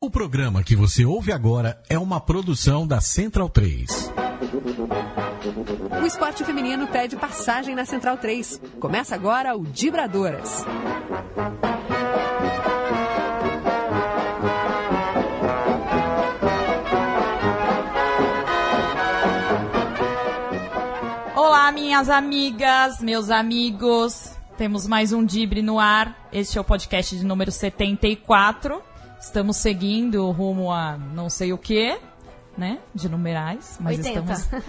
O programa que você ouve agora é uma produção da Central 3. O esporte feminino pede passagem na Central 3. Começa agora o Dibradoras. Olá, minhas amigas, meus amigos. Temos mais um Dibre no ar. Este é o podcast de número 74. Estamos seguindo rumo a não sei o que, né? De numerais. Mas 80. estamos...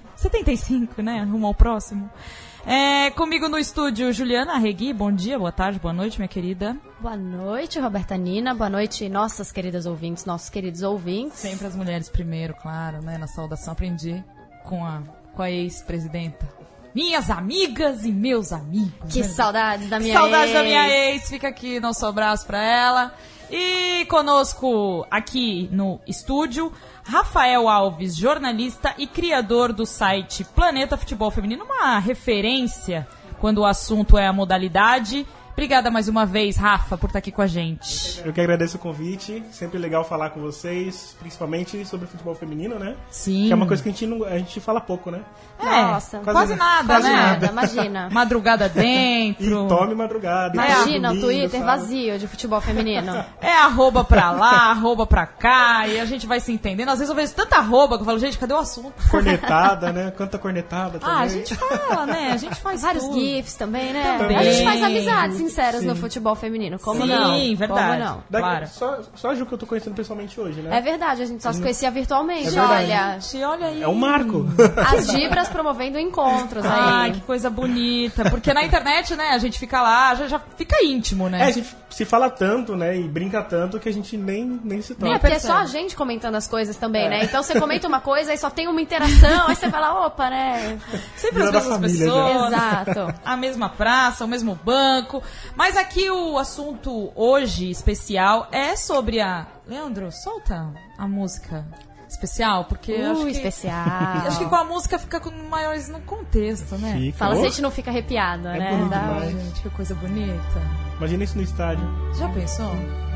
75, né? Rumo ao próximo. Comigo no estúdio, Juliana Arregui. Bom dia, boa tarde, boa noite, minha querida. Boa noite, Roberta Nina. Boa noite, nossas queridas ouvintes, nossos queridos ouvintes. Sempre as mulheres primeiro, claro, né? Na saudação aprendi com a ex-presidenta. Minhas amigas e meus amigos. Que né? saudades da minha Saudades ex. da minha ex. Fica aqui nosso abraço pra ela. E conosco aqui no estúdio, Rafael Alves, jornalista e criador do site Planeta Futebol Feminino, uma referência quando o assunto é a modalidade. Obrigada mais uma vez, Rafa, por estar aqui com a gente. Eu que agradeço o convite. Sempre legal falar com vocês, principalmente sobre futebol feminino, né? Sim. Que é uma coisa que a gente fala pouco, né? Nossa, quase nada, quase né? nada, imagina. Madrugada dentro. E tome madrugada. Imagina domingo, o Twitter sábado. vazio de futebol feminino. É arroba pra lá, arroba pra cá, e a gente vai se entendendo. Às vezes eu vejo tanta arroba que eu falo, gente, cadê o assunto? Cornetada, né? Canta cornetada também. A gente fala, né? A gente faz Vários tudo. GIFs também, né? Também. A gente faz amizades sinceras no futebol feminino. Como Sim, não? verdade. Como não? Claro. Só a Ju que eu tô conhecendo pessoalmente hoje, né? É verdade, a gente só se conhecia virtualmente. É verdade. Olha, Gente, olha aí. É um marco. as Dibras promovendo encontros Ai, aí. que coisa bonita. Porque na internet, né, a gente fica lá, já fica íntimo, né? A gente se fala tanto, né? E brinca tanto que a gente nem se toca. É, porque é percebe. só a gente comentando as coisas também, né? Então você comenta uma coisa e só tem uma interação, aí você fala, opa, né? Sempre as Virou da mesmas família, pessoas. Exato. A mesma praça, o mesmo banco. Mas aqui o assunto hoje especial é sobre a... Leandro, solta a música especial, porque acho que... especial. Acho que com a música fica maiores no contexto, né? Fica. Fala se a Oh, gente não fica arrepiada, né? bonito Dá- demais. Gente, que coisa bonita. Imagina isso no estádio. Já pensou?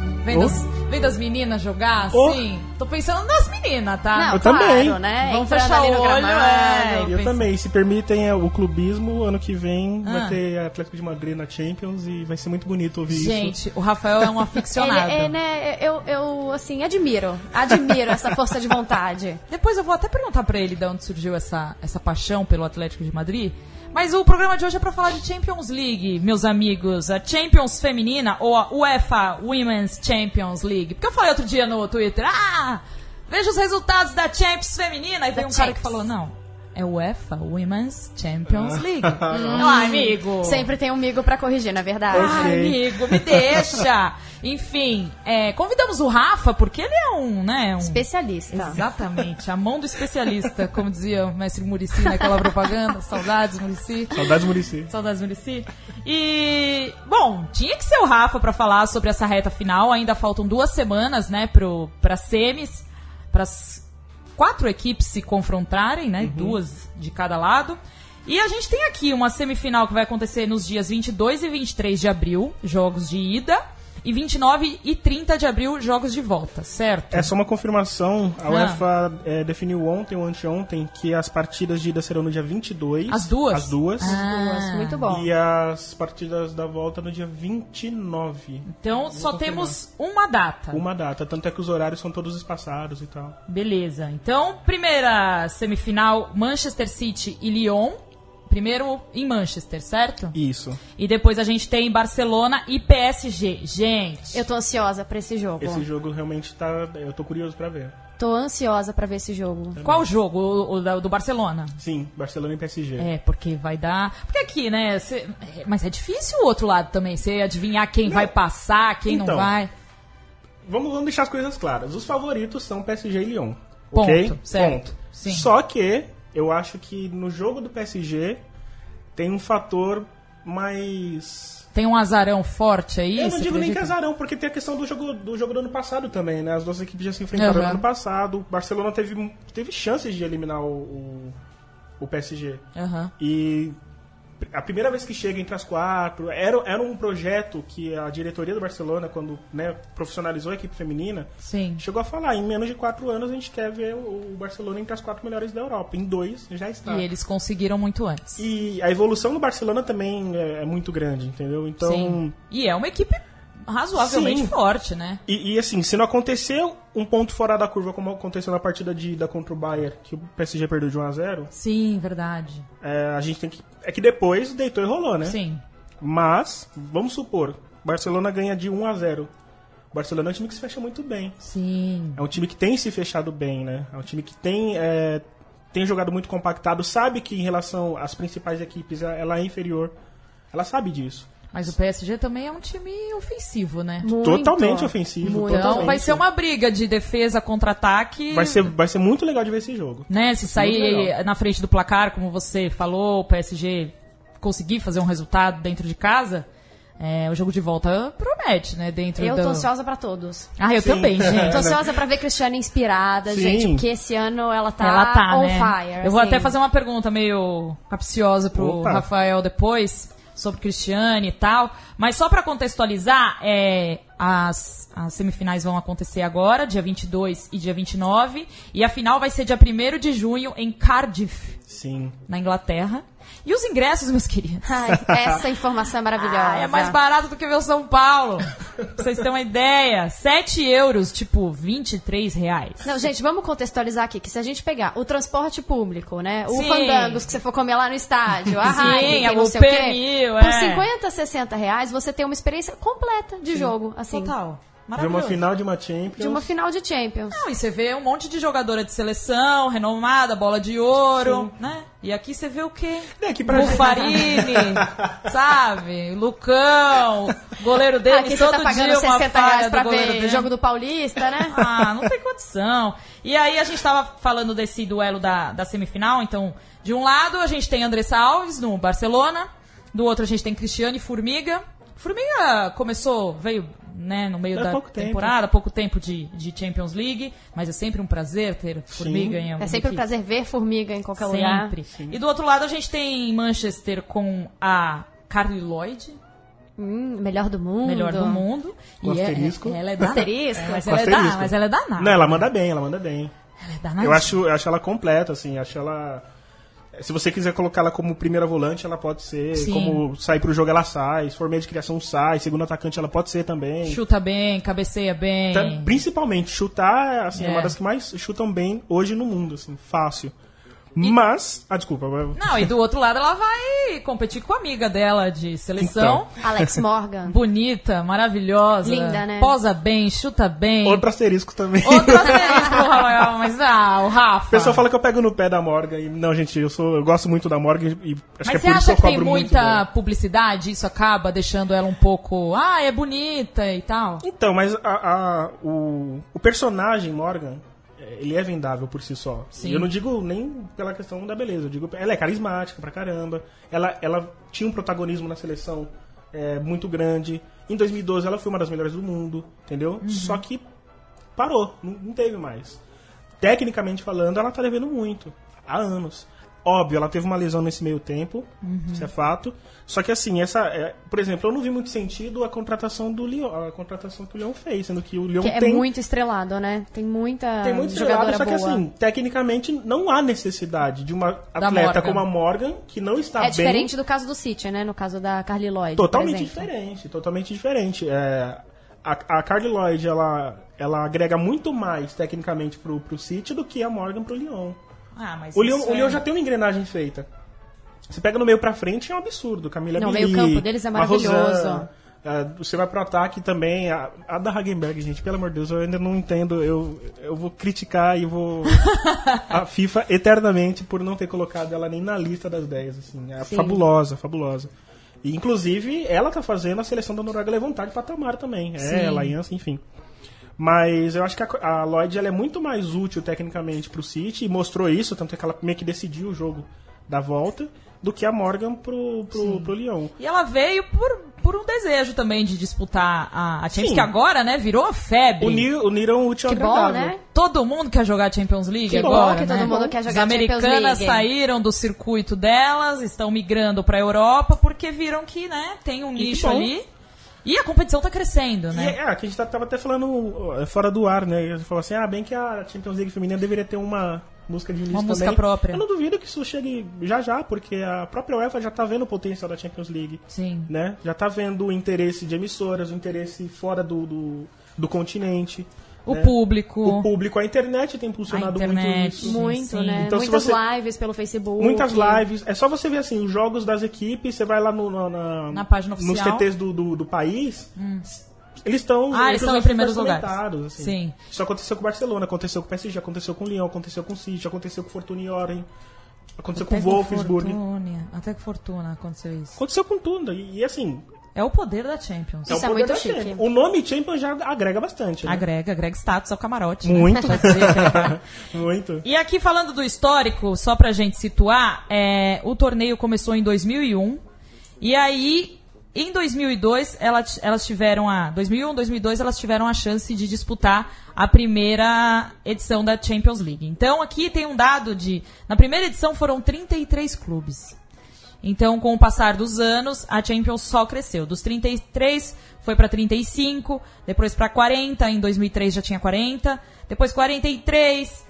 Vendo as meninas jogar assim? Tô pensando nas meninas, tá? Não, Eu claro, também. né? Vamos Entrando fechar ali no o olho, gramado. Eu também. Se permitem o clubismo, ano que vem Ah. vai ter Atlético de Madrid na Champions e vai ser muito bonito ouvir isso. Gente, o Rafael é um aficionado. Ele, né, eu, assim, admiro essa força de vontade. Depois eu vou até perguntar pra ele de onde surgiu essa paixão pelo Atlético de Madrid. Mas o programa de hoje é pra falar de Champions League, meus amigos. A Champions feminina ou a UEFA Women's Champions League. Porque eu falei outro dia no Twitter, veja os resultados da Champions feminina. Aí veio um cara que falou, não, é UEFA Women's Champions League. Amigo. Sempre tem um amigo pra corrigir, não é verdade? Ai, amigo, me deixa. Enfim, convidamos o Rafa, porque ele é um Especialista. Exatamente, a mão do especialista, como dizia o mestre Muricy naquela propaganda. Saudades, Muricy. Saudades, Muricy. Saudades, Muricy. E, bom, tinha que ser o Rafa pra falar sobre essa reta final. Ainda faltam 2 semanas, né, pra semis, pras 4 equipes se confrontarem, né, 2 de cada lado. E a gente tem aqui uma semifinal que vai acontecer nos dias 22 e 23 de abril, jogos de ida, e 29 e 30 de abril, jogos de volta, certo? É só uma confirmação. A UEFA definiu ontem ou anteontem que as partidas de ida serão no dia 22. As duas? As duas. Duas, muito bom. E as partidas da volta no dia 29. Então só temos uma data. Uma data. Tanto é que os horários são todos espaçados e tal. Beleza. Então, primeira semifinal, Manchester City e Lyon. Primeiro em Manchester, certo? Isso. E depois a gente tem Barcelona e PSG. Gente, Eu tô ansiosa pra esse jogo. Esse jogo realmente tá... Eu tô curioso pra ver. Tô ansiosa pra ver esse jogo. qual o jogo? O do Barcelona? Sim, Barcelona e PSG. Porque vai dar... Porque aqui, né? Mas é difícil o outro lado também. Você adivinhar quem vai passar, quem não Então, vai. Vamos deixar as coisas claras. Os favoritos são PSG e Lyon. Ponto, Ok? certo. Ponto. Sim. Só que eu acho que no jogo do PSG tem um fator mais... Tem um azarão forte aí? Eu não você digo nem que acredita? é azarão, porque tem a questão do jogo do ano passado também, né? As duas equipes já se enfrentaram no ano passado. O Barcelona teve chances de eliminar o PSG. Aham. E a primeira vez que chega entre as 4, era um projeto que a diretoria do Barcelona, quando, né, profissionalizou a equipe feminina, Sim. chegou a falar, em menos de 4 anos a gente quer ver o Barcelona entre as 4 melhores da Europa. Em 2 já está. E eles conseguiram muito antes. E a evolução do Barcelona também é muito grande, entendeu? Então, Sim. E é uma equipe razoavelmente Sim. forte, né? E assim, se não aconteceu um ponto fora da curva como aconteceu na partida de ida contra o Bayern, que o PSG perdeu de 1-0, Sim, verdade. a gente tem que... É que depois deitou e rolou, né? Sim. Mas, vamos supor, Barcelona ganha de 1-0. O Barcelona é um time que se fecha muito bem. Sim. É um time que tem se fechado bem, né? É um time que tem jogado muito compactado, sabe que em relação às principais equipes ela é inferior. Ela sabe disso. Mas o PSG também é um time ofensivo, né? Muito. Totalmente ofensivo. Muito. Então Totalmente. vai ser uma briga de defesa contra-ataque. Vai ser muito legal de ver esse jogo. Né? Se Muito sair legal. na frente do placar, como você falou, o PSG conseguir fazer um resultado dentro de casa, o jogo de volta promete, né? Eu tô ansiosa pra todos. Ah, eu Sim. também, gente. Tô ansiosa pra ver Cristiane inspirada, Sim. gente, porque esse ano ela tá on né? fire. Eu vou assim. até fazer uma pergunta meio capciosa pro Opa. Rafael depois, sobre Cristiane e tal. Mas só pra contextualizar, as semifinais vão acontecer agora, dia 22 e dia 29. E a final vai ser dia 1º de junho em Cardiff, Sim. na Inglaterra. E os ingressos, meus queridos? Ai, essa informação é maravilhosa. É mais barato do que ver o São Paulo. Pra vocês terem uma ideia. 7 euros, tipo, 23 reais. Não, gente, vamos contextualizar aqui, que se a gente pegar o transporte público, né? O Sim. fandangos que você for comer lá no estádio, a Sim, Heineken, não o sei o quê. pernil, Por 50, 60 reais, você tem uma experiência completa de jogo, assim. Total. De uma Maravilhoso. final de uma Champions. De uma final de Champions. Não, e você vê um monte de jogadora de seleção, renomada, bola de ouro, né? E aqui você vê o quê? Aqui pra Bufarini, sabe? Lucão, goleiro dele, Aqui você todo tá pagando dia uma 60 reais falha pra do goleiro ver dele. o jogo do Paulista, né? Ah, não tem condição. E aí a gente tava falando desse duelo da semifinal, então, de um lado a gente tem Andressa Alves no Barcelona, do outro a gente tem Cristiane Formiga. Formiga veio, né, no meio da pouco tempo. temporada, pouco tempo de Champions League, mas é sempre um prazer ter Formiga em alguma É sempre um equipe. prazer ver formiga em qualquer lugar. Sempre. E do outro lado a gente tem Manchester com a Carly Lloyd, Melhor do mundo. melhor do mundo. Com E asterisco. ela é danada. Asterisco. Mas Com ela asterisco. mas ela é danada. Não, ela manda bem. Ela é danada. Eu acho ela completa, assim, acho ela... Se você quiser colocar ela como primeira volante, ela pode ser. Sim. Como sair pro jogo, ela sai. Se for meio de criação, sai. Segundo atacante, ela pode ser também. Chuta bem, cabeceia bem. Principalmente, chutar assim, é uma das que mais chutam bem hoje no mundo, assim, fácil. Mas... desculpa. Não, e do outro lado ela vai competir com a amiga dela de seleção. Alex Morgan. Bonita, maravilhosa. Linda, né? Posa bem, chuta bem. Outro asterisco também. Outro asterisco, Rafael, mas o Rafa. O pessoal fala que eu pego no pé da Morgan. E, não, gente, eu gosto muito da Morgan e acho que Mas é você por isso acha que eu que tem cobro muito muita dela. publicidade? Isso acaba deixando ela um pouco... é bonita e tal? Então, mas o personagem Morgan, ele é vendável por si só. Sim. E eu não digo nem pela questão da beleza, eu digo, ela é carismática pra caramba, ela tinha um protagonismo na seleção muito grande. Em 2012 ela foi uma das melhores do mundo, entendeu? Só que parou, não teve mais. Tecnicamente falando, ela tá devendo muito, há anos. Óbvio, ela teve uma lesão nesse meio tempo, isso é fato. Só que assim, por exemplo, eu não vi muito sentido a contratação do Lyon, a contratação que o Lyon fez, sendo que o Lyon Que tem... é muito estrelado, né? Tem muita Tem muito jogadora estrelado, só que boa. assim, tecnicamente não há necessidade de uma atleta Morgan. como a Morgan, que não está É bem. diferente do caso do City, né? No caso da Carly Lloyd. Totalmente por exemplo. diferente, totalmente diferente. A Carly Lloyd, ela agrega muito mais tecnicamente pro City do que a Morgan pro Lyon. Mas O Lyon já tem uma engrenagem feita. Você pega no meio pra frente, é um absurdo. Camila Não, o Billy, meio-campo deles é a maravilhoso. Rosana, você vai pro ataque também. A da Hagenberg, gente, pelo amor de Deus, eu ainda não entendo. Eu vou criticar e vou a FIFA eternamente por não ter colocado ela nem na lista das 10. Assim. É Sim. fabulosa, fabulosa. E, inclusive, ela tá fazendo a seleção da Noruega levantar de patamar também. Sim. Ela, a Janssen, enfim. Mas eu acho que a Lloyd ela é muito mais útil tecnicamente pro City, e mostrou isso, tanto é que ela meio que decidiu o jogo da volta, do que a Morgan pro Lyon. E ela veio por um desejo também de disputar a Champions, Sim. que agora, né, virou a febre. Uniram o útil ao Que bom, agradável. né? Todo mundo quer jogar a Champions League Que agora, bom que né? todo mundo quer As jogar Champions americanas League. saíram do circuito delas, estão migrando pra Europa, porque viram que, né, tem um que nicho bom. ali. E a competição tá crescendo, E né? que a gente tava até falando fora do ar, né? Ele falou assim, bem que a Champions League feminina deveria ter uma música de início Uma também. música própria. Eu não duvido que isso chegue já, porque a própria UEFA já tá vendo o potencial da Champions League. Sim. Né? Já tá vendo o interesse de emissoras, o interesse fora do continente. O né? público. A internet tem impulsionado A internet. muito isso. Muito, Sim. né? Então, se Muitas você- lives pelo Facebook. Muitas lives. É só você ver assim, os jogos das equipes, você vai lá Na página nos oficial. TTs do país. Eles estão Eles estão em primeiros lugares. Assim. Sim. Isso aconteceu com o Barcelona, aconteceu com o PSG, aconteceu com o Lyon, aconteceu com o City, aconteceu com o Fortuna e Orem, aconteceu com o Wolfsburg. Até que Fortuna aconteceu isso. Aconteceu com tudo. E assim, É o poder da Champions. Isso o é poder muito da chique. Champions. O nome Champions já agrega bastante. Né? Agrega status ao camarote. né? Muito. Pode dizer. Muito. E aqui falando do histórico, só pra gente situar, o torneio começou em 2001 e aí em 2002 elas tiveram 2001, 2002 elas tiveram a chance de disputar a primeira edição da Champions League. Então aqui tem um dado na primeira edição foram 33 clubes. Então, com o passar dos anos, a Champions só cresceu. Dos 33 foi para 35, depois para 40, em 2003 já tinha 40, depois 43,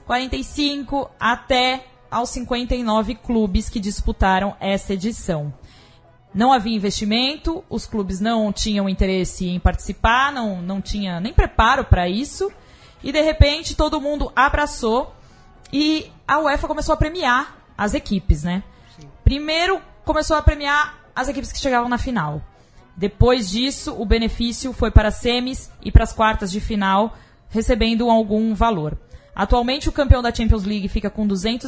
45, até aos 59 clubes que disputaram essa edição. Não havia investimento, os clubes não tinham interesse em participar, não tinha nem preparo para isso, e de repente todo mundo abraçou e a UEFA começou a premiar as equipes, né? Primeiro começou a premiar as equipes que chegavam na final. Depois disso, o benefício foi para as semis e para as quartas de final, recebendo algum valor. Atualmente, o campeão da Champions League fica com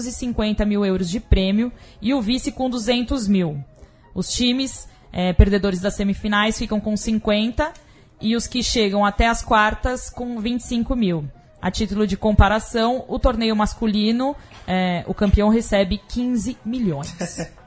250 mil euros de prêmio e o vice com 200 mil. Os times perdedores das semifinais ficam com 50 e os que chegam até as quartas com 25 mil. A título de comparação, o torneio masculino, o campeão recebe 15 milhões.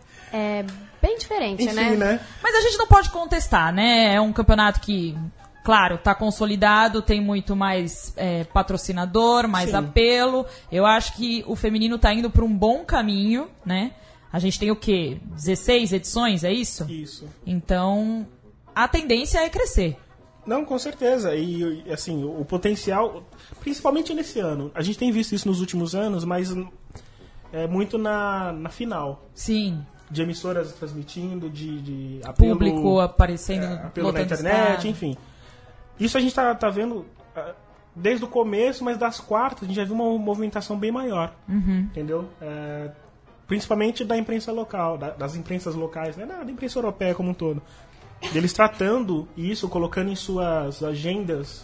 É bem diferente, Enfim, né? Mas a gente não pode contestar, né? É um campeonato que, claro, está consolidado, tem muito mais patrocinador, mais Sim. apelo. Eu acho que o feminino está indo para um bom caminho, né? A gente tem o quê? 16 edições, é isso? Isso. Então, a tendência é crescer. Não, com certeza. E, assim, o potencial, principalmente nesse ano, a gente tem visto isso nos últimos anos, mas muito na final. Sim. De emissoras transmitindo, de apelo, Público aparecendo, apelo na lotando internet, estádio. enfim. Isso a gente tá vendo desde o começo, mas das quartas a gente já viu uma movimentação bem maior. Entendeu? Principalmente da imprensa local, das imprensas locais, né? Da imprensa europeia como um todo. Eles tratando isso, colocando em suas agendas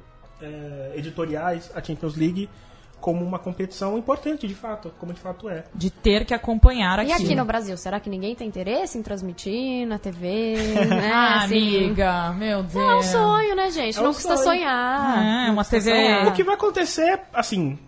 editoriais a Champions League como uma competição importante, de fato, como de fato é. De ter que acompanhar E aquilo. aqui no Brasil, será que ninguém tem interesse em transmitir na TV? Né? Ah, assim? amiga, meu Deus. É um sonho, né, gente? É não um custa sonho. sonhar. É, uma TV... O que vai acontecer, assim...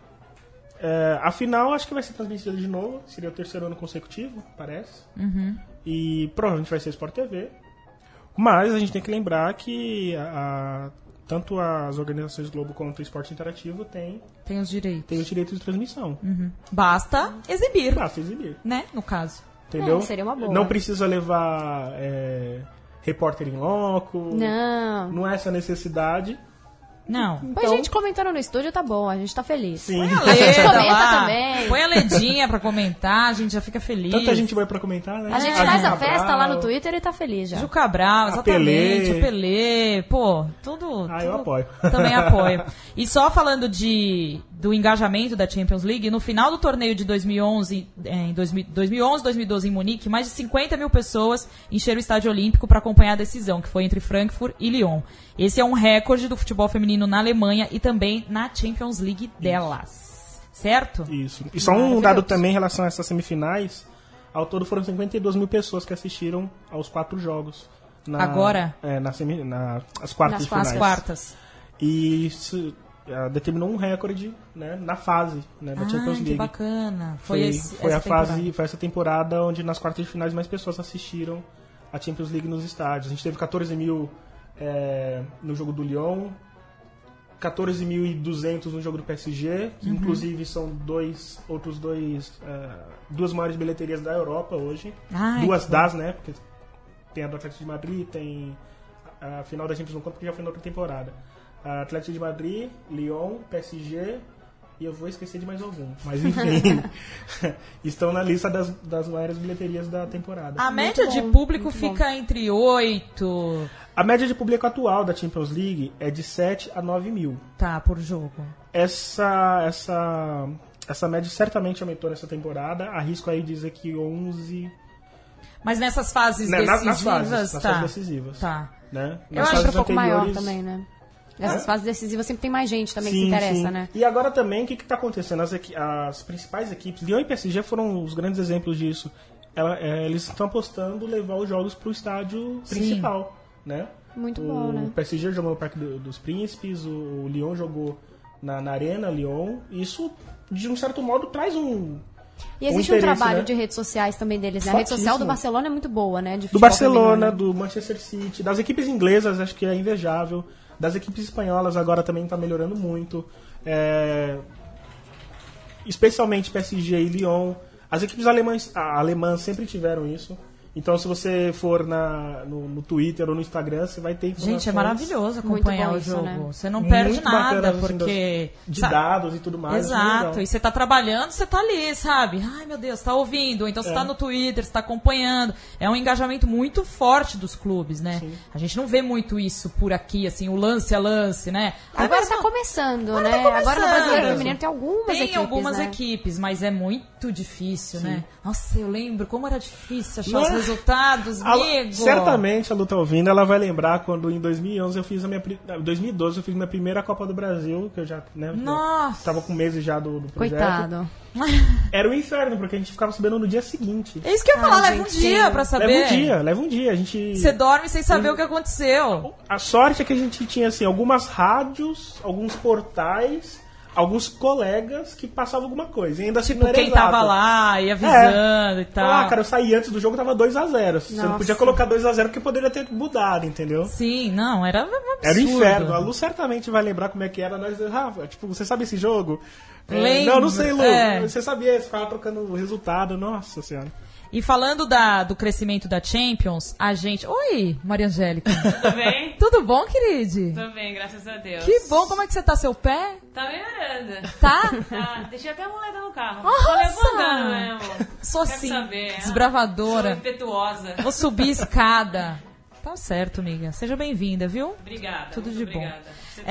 a final acho que vai ser transmitida de novo. Seria o terceiro ano consecutivo, parece. E provavelmente vai ser Sport TV. Mas a gente tem que lembrar que tanto as organizações Globo quanto o Esporte Interativo têm Tem os direitos. os direitos de transmissão. Basta exibir, Basta exibir. né? No caso. Entendeu? Seria uma boa. Não precisa levar repórter em loco. Não. Não é essa necessidade. Não. Põe gente comentando no estúdio, tá bom, a gente tá feliz. Sim. Põe a Leda Comenta lá. também. Põe a Ledinha pra comentar, a gente já fica feliz. Tanta gente vai pra comentar, né? A gente faz a Juca festa Brau. lá no Twitter e tá feliz já. Ju Cabral, exatamente. Pelé. O Pelé. Pô, tudo. Ah, eu tudo- apoio. Também apoio. E só falando do engajamento da Champions League, no final do torneio de 2011, 2012 em Munique, mais de 50 mil pessoas encheram o Estádio Olímpico para acompanhar a decisão, que foi entre Frankfurt e Lyon. Esse é um recorde do futebol feminino na Alemanha e também na Champions League delas. Certo? Isso. E só um Maravilhoso. dado também em relação a essas semifinais. Ao todo foram 52 mil pessoas que assistiram aos 4 jogos. Agora? As quartas de finais. As quartas. E isso determinou um recorde, né, na fase, né, da Champions Que League. bacana. Foi essa a fase, temporada. foi essa temporada onde nas quartas de finais mais pessoas assistiram a Champions League nos estádios. A gente teve 14 mil no jogo do Lyon, 14.200 no jogo do PSG, que inclusive são duas maiores bilheterias da Europa hoje. Duas das, né? Porque tem a do Atlético de Madrid, tem a final da Champions no campo, que já foi na outra temporada. A Atlético de Madrid, Lyon, PSG, e eu vou esquecer de mais algum. Mas enfim, estão na lista das maiores bilheterias da temporada. A média de público fica entre 8... A média de público atual da Champions League é de 7 a 9 mil. Tá, por jogo. Essa média certamente aumentou nessa temporada. Arrisco aí dizer que 11... Mas nessas fases decisivas... Nas fases decisivas. Tá. Né? Eu acho que é um pouco maior também, né? Nessas fases decisivas sempre tem mais gente também que se interessa, né? E agora também, o que está acontecendo? As principais equipes, Lyon e PSG foram os grandes exemplos disso. Eles estão apostando levar os jogos para o estádio principal, né? Muito bom, né? O PSG jogou no Parque dos Príncipes, o Lyon jogou na Arena Lyon. Isso, de um certo modo, traz um... E existe um trabalho, né, de redes sociais também deles, né? A rede social do Barcelona é muito boa, né? Do Barcelona, do Manchester City, das equipes inglesas, acho que é invejável. Das equipes espanholas agora também está melhorando muito. Especialmente PSG e Lyon. As equipes alemãs sempre tiveram isso. Então, se você for no Twitter ou no Instagram, você vai ter informações. Gente, é maravilhoso acompanhar o jogo. Né? Você não perde nada, porque... De dados e tudo mais. Exato. E você tá trabalhando, você tá ali, sabe? Ai, meu Deus, tá ouvindo. Ou então você tá no Twitter, você tá acompanhando. É um engajamento muito forte dos clubes, né? Sim. A gente não vê muito isso por aqui, assim, o lance a lance, né? Agora tá começando, né? Agora no Brasileiro Feminino tem algumas equipes, mas é muito difícil, né? Nossa, eu lembro como era difícil achar os resultados, amigo. Certamente a Lu tá ouvindo, ela vai lembrar quando em 2011 2012 eu fiz minha primeira Copa do Brasil, que eu já, né, tava com meses já do projeto. Coitado. Era um inferno, porque a gente ficava sabendo no dia seguinte. É isso que eu ia falar, leva um dia pra saber. Leva um dia. Você dorme sem saber o que aconteceu. A sorte é que a gente tinha, assim, algumas rádios, alguns portais, alguns colegas que passavam alguma coisa. E ainda assim, tipo, não era quem exato. Tava lá e avisando e tal. Cara, eu saí antes do jogo, tava 2-0. Você não podia colocar 2-0 porque poderia ter mudado, entendeu? Sim, não, era absurdo. Era um inferno. A Lu certamente vai lembrar como é que era. Nós, Rafa, tipo, você sabe esse jogo? Não sei, Lu. Você sabia, você ficava trocando o resultado. Nossa Senhora. E falando do crescimento da Champions, a gente... Oi, Maria Angélica. Tudo bem? Tudo bom, queride? Tudo bem, graças a Deus. Que bom, como é que você tá? Seu pé? Tá melhorando. Tá? Deixei até a moleda no carro. Nossa! Tô levantando mesmo. Sou assim, desbravadora. Sou impetuosa. Vou subir escada. Tá certo, amiga. Seja bem-vinda, viu? Obrigada. Tudo de bom. Obrigada.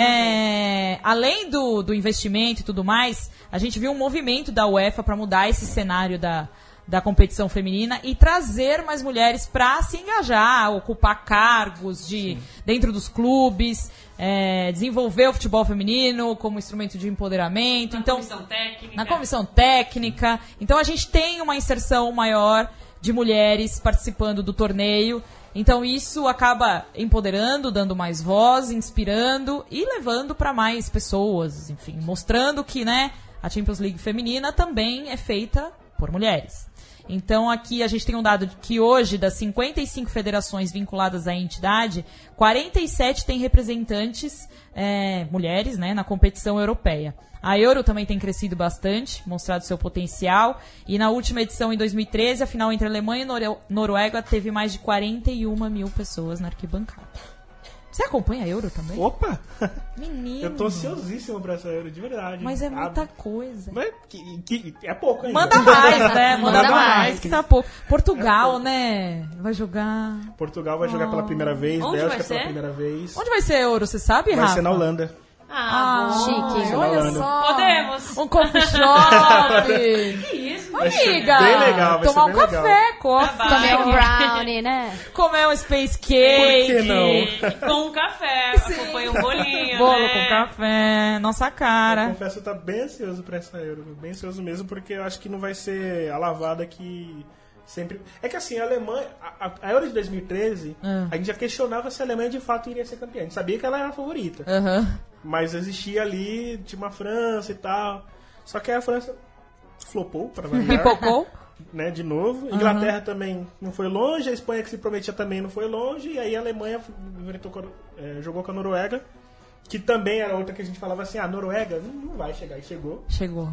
Além do investimento e tudo mais, a gente viu um movimento da UEFA para mudar esse cenário da competição feminina e trazer mais mulheres para se engajar, ocupar cargos dentro dos clubes, desenvolver o futebol feminino como instrumento de empoderamento. Na comissão técnica. Então a gente tem uma inserção maior de mulheres participando do torneio. Então isso acaba empoderando, dando mais voz, inspirando e levando para mais pessoas, enfim, mostrando que, né, a Champions League feminina também é feita por mulheres. Então aqui a gente tem um dado de que hoje, das 55 federações vinculadas à entidade, 47 têm representantes mulheres, né, na competição europeia. A Euro também tem crescido bastante, mostrado seu potencial. E na última edição, em 2013, a final entre Alemanha e Noruega teve mais de 41 mil pessoas na arquibancada. Você acompanha a Euro também? Opa! Menino! Eu tô ansiosíssimo pra essa Euro, de verdade. Mas é muita coisa. Mas é pouco ainda. Manda mais, né? Manda mais, que tá pouco. Portugal, né? Vai jogar. Portugal vai jogar pela primeira vez, Bélgica pela primeira vez. Onde vai ser a Euro, você sabe, Rafa? Vai ser na Holanda. Chique. Olha só. Podemos. Um coffee shop. Que isso, amiga. Bem legal, vai tomar ser bem um café, coffee. Comer um brownie, né? Comer um space cake. Por que não? Com um café. Acompanha um bolinho, Bolo né? com café. Nossa cara. Eu confesso que eu tô bem ansioso pra essa Euro. Bem ansioso mesmo, porque eu acho que não vai ser a lavada que... Sempre... É que assim, a Alemanha, a Euro de 2013, a gente já questionava se a Alemanha de fato iria ser campeã. A gente sabia que ela era a favorita. Mas existia ali, tinha uma França e tal. Só que a França flopou, para variar. Pipocou. né, de novo. Inglaterra também não foi longe, a Espanha que se prometia também não foi longe, e aí a Alemanha jogou com a Noruega, que também era outra que a gente falava assim, a Noruega não vai chegar, e chegou. Chegou,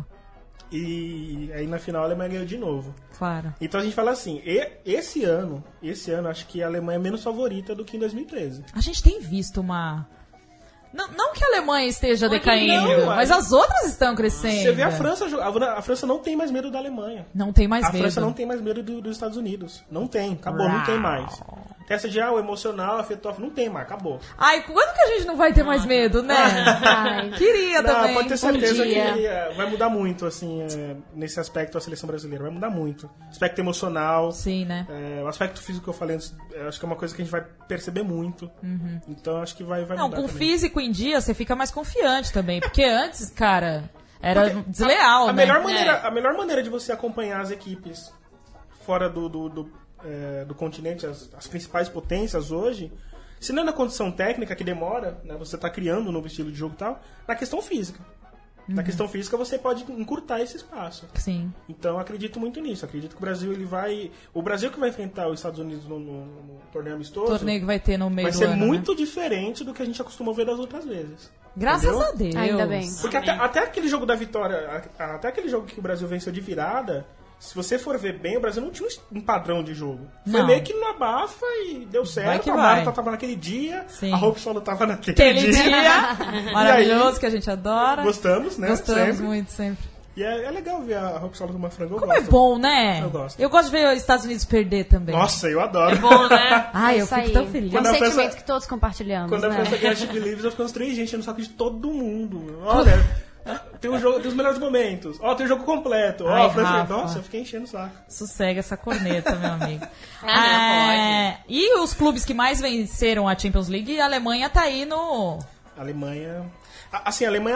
E aí na final a Alemanha ganhou de novo. claro. Então a gente fala assim, esse ano acho que a Alemanha é menos favorita do que em 2013. A gente tem visto uma... Não que a Alemanha esteja Não, decaindo, mas as outras estão crescendo. Você vê a França não tem mais medo da Alemanha. Não tem mais A medo. França não tem mais medo dos Estados Unidos. Não tem, acabou, não tem mais. Essa de o emocional, afetou, não tem mais, acabou. Ai, quando que a gente não vai ter mais medo, né? Ai. Queria Não, também. pode ter certeza dia. que vai mudar muito, assim, nesse aspecto a seleção brasileira. Vai mudar muito. Aspecto emocional, Sim, né? o aspecto físico que eu falei antes, acho que é uma coisa que a gente vai perceber muito. Então acho que vai Não, mudar com o também. físico em dia, você fica mais confiante também. Porque antes, cara, era desleal, a né? a melhor maneira de você acompanhar as equipes fora do continente, as principais potências hoje, se não é na condição técnica que demora, né, você tá criando um novo estilo de jogo e tal, na questão física. Na questão física você pode encurtar esse espaço. Sim. Então eu acredito muito nisso. Acredito que o Brasil o Brasil que vai enfrentar os Estados Unidos no torneio amistoso, O torneio que vai ter no meio vai do ser ano, né? muito diferente do que a gente acostumou ver das outras vezes. Graças Entendeu? a Deus. Ainda bem. Porque até aquele jogo da vitória, até aquele jogo que o Brasil venceu de virada, se você for ver bem, o Brasil não tinha um padrão de jogo. Foi Não. meio que no abafa e deu Vai certo. que A vai. Marta tava naquele dia, Sim. a Hope Solo tava naquele Aquele dia. dia maravilhoso que a gente adora. Gostamos, né? Gostamos Sempre. muito, sempre. E é legal ver a Hope Solo tomar frango. Eu Como gosto. é bom, né? Eu gosto. Eu gosto de ver os Estados Unidos perder também. Nossa, eu adoro. Bom, né? Ai, eu Isso fico aí. tão feliz. É um Quando a sentimento França- que todos compartilhamos, Quando a né? França ganha Chip Believes, eu fico uns 3 gente no saco de todo mundo. Olha, tem o jogo, tem os melhores momentos. Ó, tem o jogo completo. Ó, Ai, a França. Rafa. Nossa, eu fiquei enchendo o saco. Sossega essa corneta, meu amigo. Não, E os clubes que mais venceram a Champions League, a Alemanha tá aí no... A Alemanha. Assim, a Alemanha,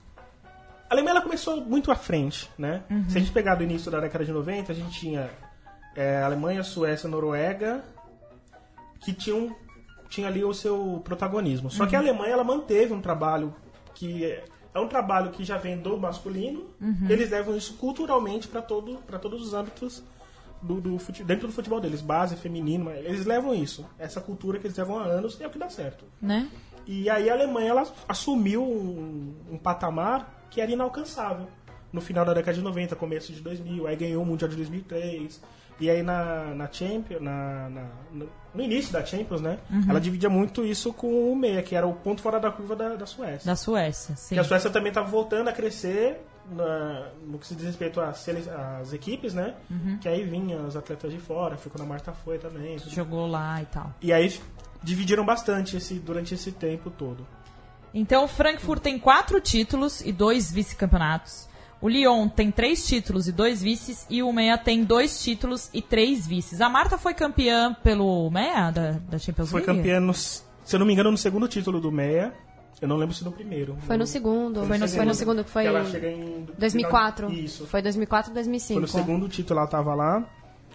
ela começou muito à frente, né? Se a gente pegar do início da década de 90, a gente tinha Alemanha, Suécia, Noruega, que tinha ali o seu protagonismo. Só que a Alemanha, ela manteve um trabalho que é um trabalho que já vem do masculino, eles levam isso culturalmente para todos os âmbitos dentro do futebol deles, base, feminino, eles levam isso, essa cultura que eles levam há anos, e é o que dá certo. Né? E aí a Alemanha, ela assumiu um patamar que era inalcançável no final da década de 90, começo de 2000, aí ganhou o Mundial de 2003, e aí na Champions, no início da Champions, né, ela dividia muito isso com o meia, que era o ponto fora da curva da Suécia. Da Suécia, sim. Que a Suécia também estava voltando a crescer no que se diz respeito às equipes, né, que aí vinham os atletas de fora, foi quando a Marta foi também. Jogou lá e tal. E aí dividiram bastante durante esse tempo todo. Então, o Frankfurt tem 4 títulos e 2 vice-campeonatos. O Lyon tem 3 títulos e 2 vices. E o Meia tem 2 títulos e 3 vices. A Marta foi campeã pelo Meia da Champions Foi League? campeã, se eu não me engano, no segundo título do Meia. Eu não lembro se no primeiro. Foi no segundo. Foi no segundo que foi Que ela chega em 2004. Isso. Foi 2004 e 2005. Foi no segundo título, ela tava lá.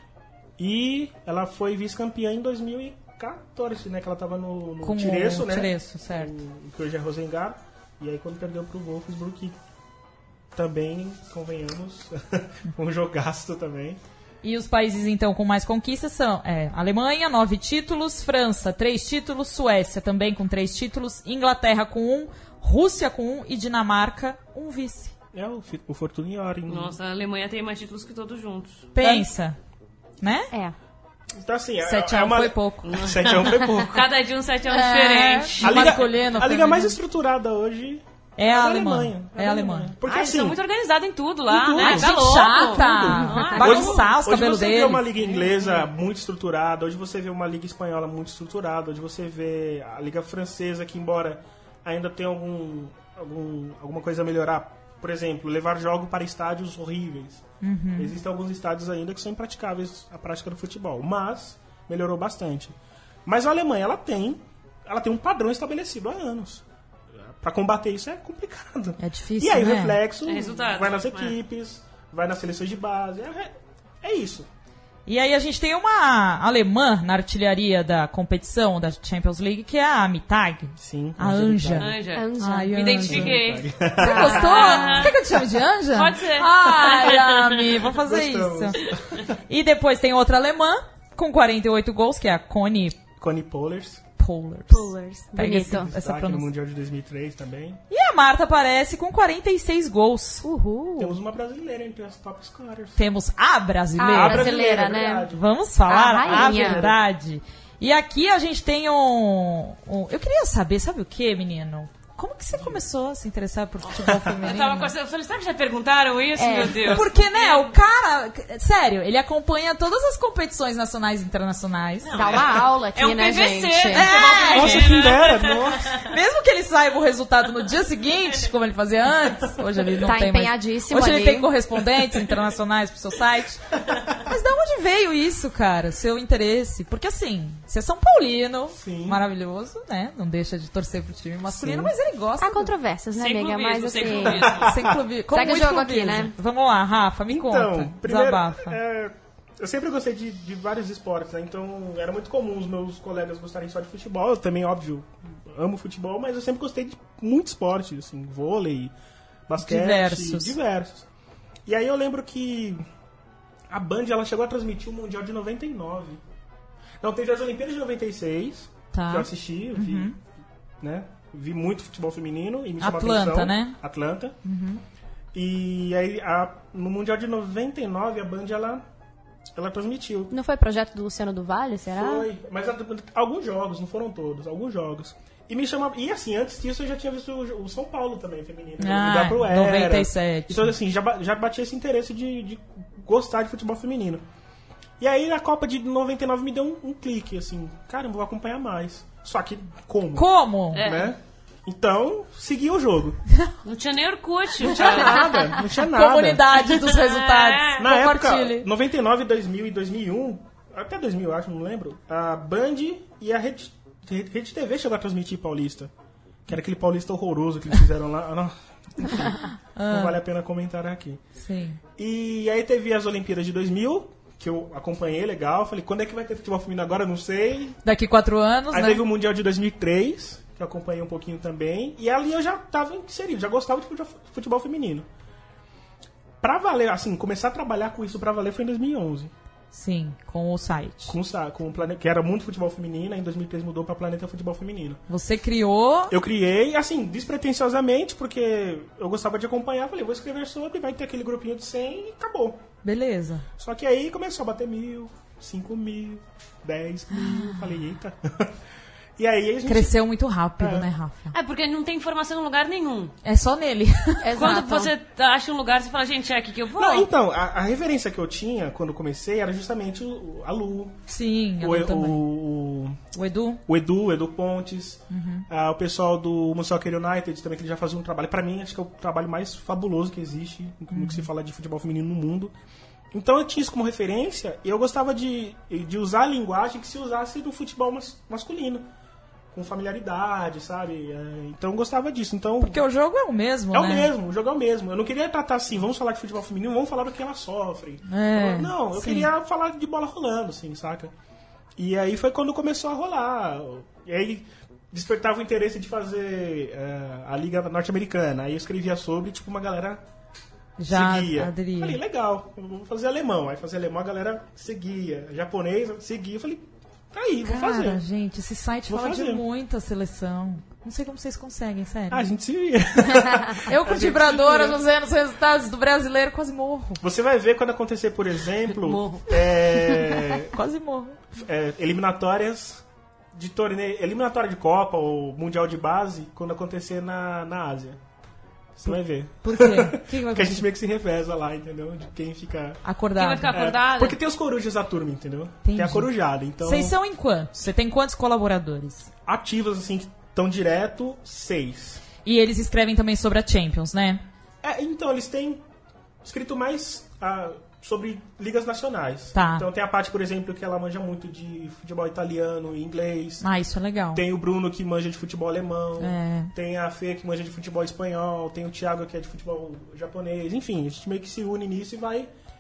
E ela foi vice-campeã em 2014, né? Que ela tava no Com Tireço, o né? Tireço, certo. Que hoje é Rosengar. E aí quando perdeu pro Wolfsburg, que também, convenhamos, um jogaço também. E os países, então, com mais conquistas são Alemanha, 9 títulos, França, 3 títulos, Suécia também com 3 títulos, Inglaterra com 1, Rússia com 1 e Dinamarca, 1 vice. É o Fortuna Iorin. Nossa, a Alemanha tem mais títulos que todos juntos. Pensa, né? É. Então, assim, 7-1 foi pouco. 7-1 foi pouco. Cada dia um 7 anos diferente. A liga, Masculino, a liga feminino. mais estruturada hoje É a da Alemanha. É a da Alemanha. Porque Eles assim, são muito organizados em tudo lá, Em tudo. né? Ai, Tá gente louco. chata. Ah, Bagunçar os hoje cabelos você vê deles. uma liga inglesa muito estruturada, hoje você vê uma liga espanhola muito estruturada, hoje você vê a liga francesa que, embora ainda tenha alguma coisa a melhorar, por exemplo, levar jogo para estádios horríveis. Existem alguns estádios ainda que são impraticáveis a prática do futebol, mas melhorou bastante. Mas a Alemanha, ela tem um padrão estabelecido há anos. Para combater isso é complicado. É difícil, E aí né? o reflexo É resultado, vai nas né? equipes, vai nas seleções de base. É isso. E aí a gente tem uma alemã na artilharia da competição da Champions League, que é a Mittag. Sim. A Anja. Anja. Ai, Me Anja. identifiquei. Você gostou? Quer que eu te chame de Anja? Pode ser. Ai, Ami, vou fazer Gostamos. isso. E depois tem outra alemã, com 48 gols, que é a Connie Connie Pollers. Pullers. Pega Bonito. essa Destaque no pronúncia. Mundial de 2003 também. E a Marta aparece com 46 gols. Uhul. Temos uma brasileira entre as top scorers. Temos a brasileira. A brasileira, é né? verdade. Vamos falar A a rainha. verdade. E aqui a gente tem Eu queria saber, sabe o que, menino? Como que você começou a se interessar por futebol feminino? Eu tava com essa... Eu falei, será que já perguntaram isso, meu Deus? Porque, né, o cara... Sério, ele acompanha todas as competições nacionais e internacionais. Dá uma aula aqui, É um né, PVC, gente? né? Nossa, quem dera, nossa. Mesmo que ele saiba o resultado no dia seguinte, como ele fazia antes, hoje ele não Tá tem mais. empenhadíssimo Hoje ali. ele tem correspondentes internacionais pro seu site. Mas de onde veio isso, cara? Seu interesse? Porque assim, você é São Paulino, Sim. maravilhoso, né? Não deixa de torcer pro time masculino, Sim. mas ele gosta. Há controvérsias, né, Sem amiga? clubismo, Mas sem assim... clubismo. Sem clube... com Segue o muito jogo aqui, clubismo. né? Vamos lá, Rafa, me conta. Então, primeiro, Desabafa. eu sempre gostei de vários esportes, né? Então era muito comum os meus colegas gostarem só de futebol. Eu também, óbvio, amo futebol, mas eu sempre gostei de muito esporte, assim, vôlei, basquete, Diversos. E aí eu lembro que a Band, ela chegou a transmitir o Mundial de 99. Não, teve as Olimpíadas de 96, Tá. que eu assisti, eu vi, né? Vi muito futebol feminino e me chamou a Atlanta, atenção. né? Atlanta. E aí, no Mundial de 99, a Band, ela transmitiu. Não foi projeto do Luciano do Vale, será? Foi, mas alguns jogos, não foram todos, alguns jogos. E me chamava. E assim, antes disso eu já tinha visto o São Paulo também, feminino. Ah, Pro Era. 97. Então, assim, já batia esse interesse de gostar de futebol feminino. E aí na Copa de 99 me deu um clique, assim, cara, eu vou acompanhar mais. Só que como? Como? Né? Então, segui o jogo. Não tinha nem Orkut. Não tinha nada, não tinha nada. Comunidade dos resultados. Na época, Compartilhe. 99, 2000 e 2001, até 2000 eu acho, não lembro, a Band e a Rede TV chegou a transmitir Paulista. Que era aquele Paulista horroroso que eles fizeram lá. Não, enfim, não vale a pena comentar aqui. Sim. E aí teve as Olimpíadas de 2000, que eu acompanhei, legal. Falei, quando é que vai ter futebol feminino agora? Não sei. Daqui 4 anos, Aí né? teve o Mundial de 2003, que eu acompanhei um pouquinho também. E ali eu já tava inserido, já gostava de futebol feminino. Pra valer, assim, começar a trabalhar com isso pra valer foi em 2011. Sim, com o site. Com o Planeta, que era Mundo Futebol Feminino, aí em 2003 mudou pra Planeta Futebol Feminino. Você criou... Eu criei, assim, despretensiosamente, porque eu gostava de acompanhar. Falei, vou escrever sobre, vai ter aquele grupinho de 100 e acabou. Beleza. Só que aí começou a bater 1.000, 5.000, 10.000. Falei, eita. E aí a gente... Cresceu muito rápido, né, Rafa? É, porque não tem informação em lugar nenhum. É só nele. Quando você acha um lugar, você fala, gente, é aqui que eu vou. Não, então, a referência que eu tinha quando comecei era justamente a Lu, Sim, eu também. O Edu? o Edu Pontes, o pessoal do Soccer United também, que ele já fazia um trabalho. Pra mim, acho que é o trabalho mais fabuloso que existe no que se fala de futebol feminino no mundo. Então eu tinha isso como referência e eu gostava de usar a linguagem que se usasse do futebol masculino. Com familiaridade, sabe? Então eu gostava disso. Então, Porque o jogo é o mesmo, é né? o mesmo, o jogo é o mesmo. Eu não queria tratar assim, vamos falar de futebol feminino, vamos falar do que elas sofrem. Não, eu sim. queria falar de bola rolando, assim, saca? E aí foi quando começou a rolar. E aí despertava o interesse de fazer a Liga Norte-Americana. Aí eu escrevia sobre, tipo, uma galera Já seguia. aderia. Falei, legal, eu vou fazer alemão. Aí fazer alemão a galera seguia. Japonês, seguia. Eu falei, tá aí, vou Cara, fazer. gente, esse site Vou fala de fazer. muita seleção. Não sei como vocês conseguem, sério. A gente se via. Eu com a gente vibradora, se via. fazendo os resultados do brasileiro, quase morro. Você vai ver quando acontecer, por exemplo, Morro. Quase morro. eliminatórias de torneio, eliminatória de Copa ou Mundial de Base, quando acontecer na Ásia. Você vai ver. Por quê? O que vai Porque a gente acontecer? meio que se reveza lá, entendeu? De quem fica... Quem Acordado. vai ficar acordado? Porque tem os corujas da turma, entendeu? Entendi. Tem a corujada, então... Vocês são em quantos? Você tem quantos colaboradores? Ativos, assim, que estão direto, 6. E eles escrevem também sobre a Champions, né? Então, eles têm escrito mais sobre ligas nacionais. Tá. Então tem a parte, por exemplo, que ela manja muito de futebol italiano e inglês. Ah, isso é legal. Tem o Bruno que manja de futebol alemão. É. Tem a Fê que manja de futebol espanhol. Tem o Thiago que é de futebol japonês. Enfim, a gente meio que se une nisso e vai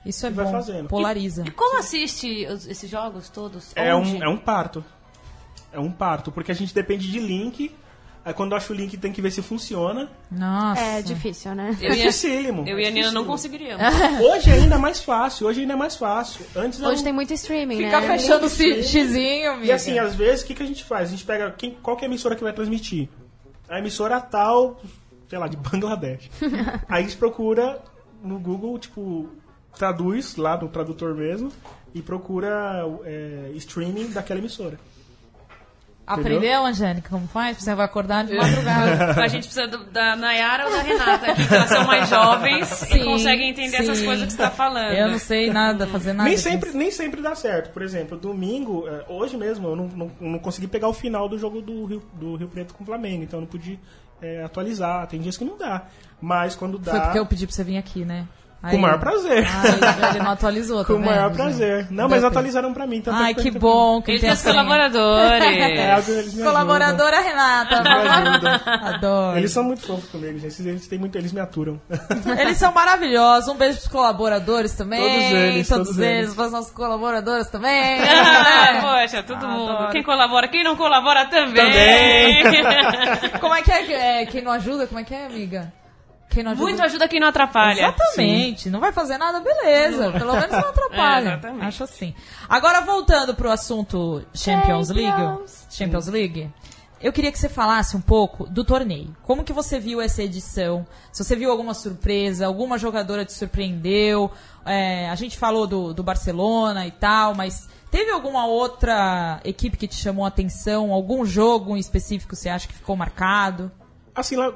Isso é e vai bom, fazendo. polariza. E como assiste esses jogos todos? É Onde? um parto. É um parto, porque a gente depende de link. Aí quando acha o link tem que ver se funciona. Nossa. É difícil, né? Eu e a Dificílimo. eu e a Nina não conseguiríamos. Hoje ainda é mais fácil. Antes Hoje tem muito streaming, Ficar né? fechando o xizinho, amiga. E assim, às vezes, o que a gente faz? A gente pega qual que é a emissora que vai transmitir? A emissora tal, sei lá, de Bangladesh. Aí a gente procura no Google, tipo, traduz lá no tradutor mesmo e procura streaming daquela emissora. Aprendeu, Angélica, como faz? Você vai acordar de madrugada. A gente precisa da Nayara ou da Renata aqui, que elas são mais jovens Sim, e conseguem entender essas sim. coisas que você tá falando. Eu não sei nada, fazer nada. Nem sempre dá certo. Por exemplo, domingo, hoje mesmo, eu não consegui pegar o final do jogo do Rio Preto com o Flamengo, então eu não pude atualizar. Tem dias que não dá. Mas quando dá... Foi porque eu pedi pra você vir aqui, né? Com o maior prazer. Ele não atualizou, tá Com o maior vendo, prazer. gente? Não, mas atualizaram pra mim. Ai, que bom que Eles tem são os colaboradores. Eles me Colaboradora Renata. Me ajudam. Adoro. Eles são muito fofos comigo, gente. Eles me aturam. Eles são maravilhosos. Um beijo pros colaboradores também. Todos eles. Para os nossos colaboradores também. Poxa, todo mundo. Adoro. Quem colabora, quem não colabora também. Como é que é? Quem não ajuda? Como é que é, amiga? Quem não ajuda... Muito ajuda quem não atrapalha. Exatamente. Não vai fazer nada, beleza. Pelo menos não atrapalha. Exatamente. Acho assim. Agora, voltando pro assunto Champions League, eu queria que você falasse um pouco do torneio. Como que você viu essa edição? Se você viu alguma surpresa, alguma jogadora te surpreendeu? A gente falou do Barcelona e tal, mas teve alguma outra equipe que te chamou a atenção? Algum jogo em específico você acha que ficou marcado? Assim, lá...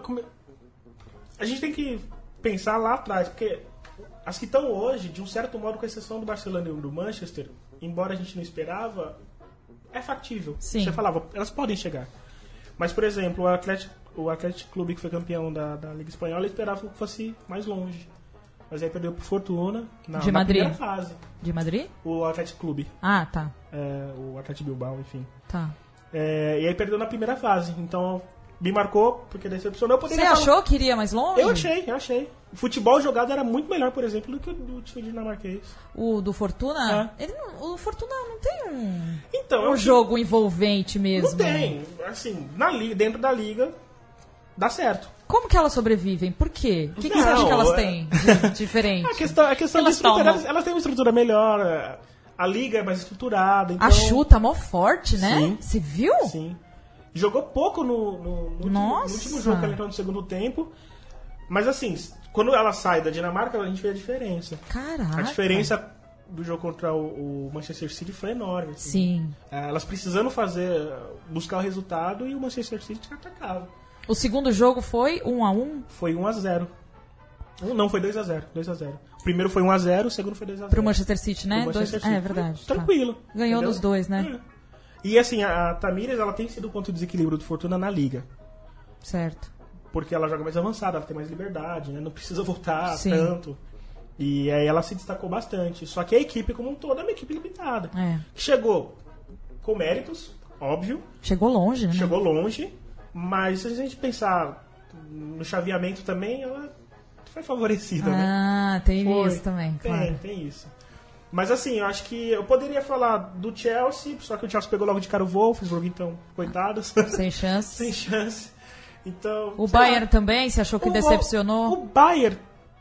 A gente tem que pensar lá atrás, porque as que estão hoje, de um certo modo, com exceção do Barcelona e do Manchester, embora a gente não esperava, é factível. Sim. Você falava, elas podem chegar. Mas, por exemplo, o Atlético Clube, que foi campeão da Liga Espanhola, esperava que fosse mais longe. Mas aí perdeu por Fortuna na Madrid? primeira fase. De Madrid? O Atlético Clube. Ah, tá. O Atlético Bilbao, enfim. Tá. E aí perdeu na primeira fase. Então... Me marcou, porque decepcionou. Você achou que iria mais longe? Eu achei. O futebol jogado era muito melhor, por exemplo, do que o do time dinamarquês. O do Fortuna? O Fortuna não tem um jogo envolvente mesmo. Não tem. Assim, dentro da liga, dá certo. Como que elas sobrevivem? Por quê? O que você acha que elas têm de diferente? A questão de estrutura, elas têm uma estrutura melhor. A liga é mais estruturada. Então... A Chu tá mó forte, né? Sim. Você viu? Sim. Jogou pouco no último jogo que ela entrou no segundo tempo. Mas assim, quando ela sai da Dinamarca, a gente vê a diferença. Caraca. A diferença do jogo contra o Manchester City foi enorme. Assim. Sim. Elas precisando buscar o resultado e o Manchester City atacava. O segundo jogo foi 1-1? Foi 1-0. Não, foi 2-0. 2-0. O primeiro foi 1-0, o segundo foi 2-0. Pro Manchester City, né? City. É verdade. Tranquilo. Ganhou entendeu? dos dois, né? E assim, a Tamires, ela tem sido o ponto de desequilíbrio do Fortuna na liga. Certo. Porque ela joga mais avançada, ela tem mais liberdade, né? Não precisa voltar Sim. tanto. E aí ela se destacou bastante. Só que a equipe como um todo é uma equipe limitada. É. Chegou com méritos, óbvio. Chegou longe, né? Chegou longe. Mas se a gente pensar no chaveamento também, ela foi favorecida, né? Ah, tem isso também, claro. Tem isso. Mas assim, eu acho que eu poderia falar do Chelsea, só que o Chelsea pegou logo de cara o Wolfsburg, então, coitados. Sem chance. Sem chance. Então, o Bayern também, você achou que decepcionou? O Bayern,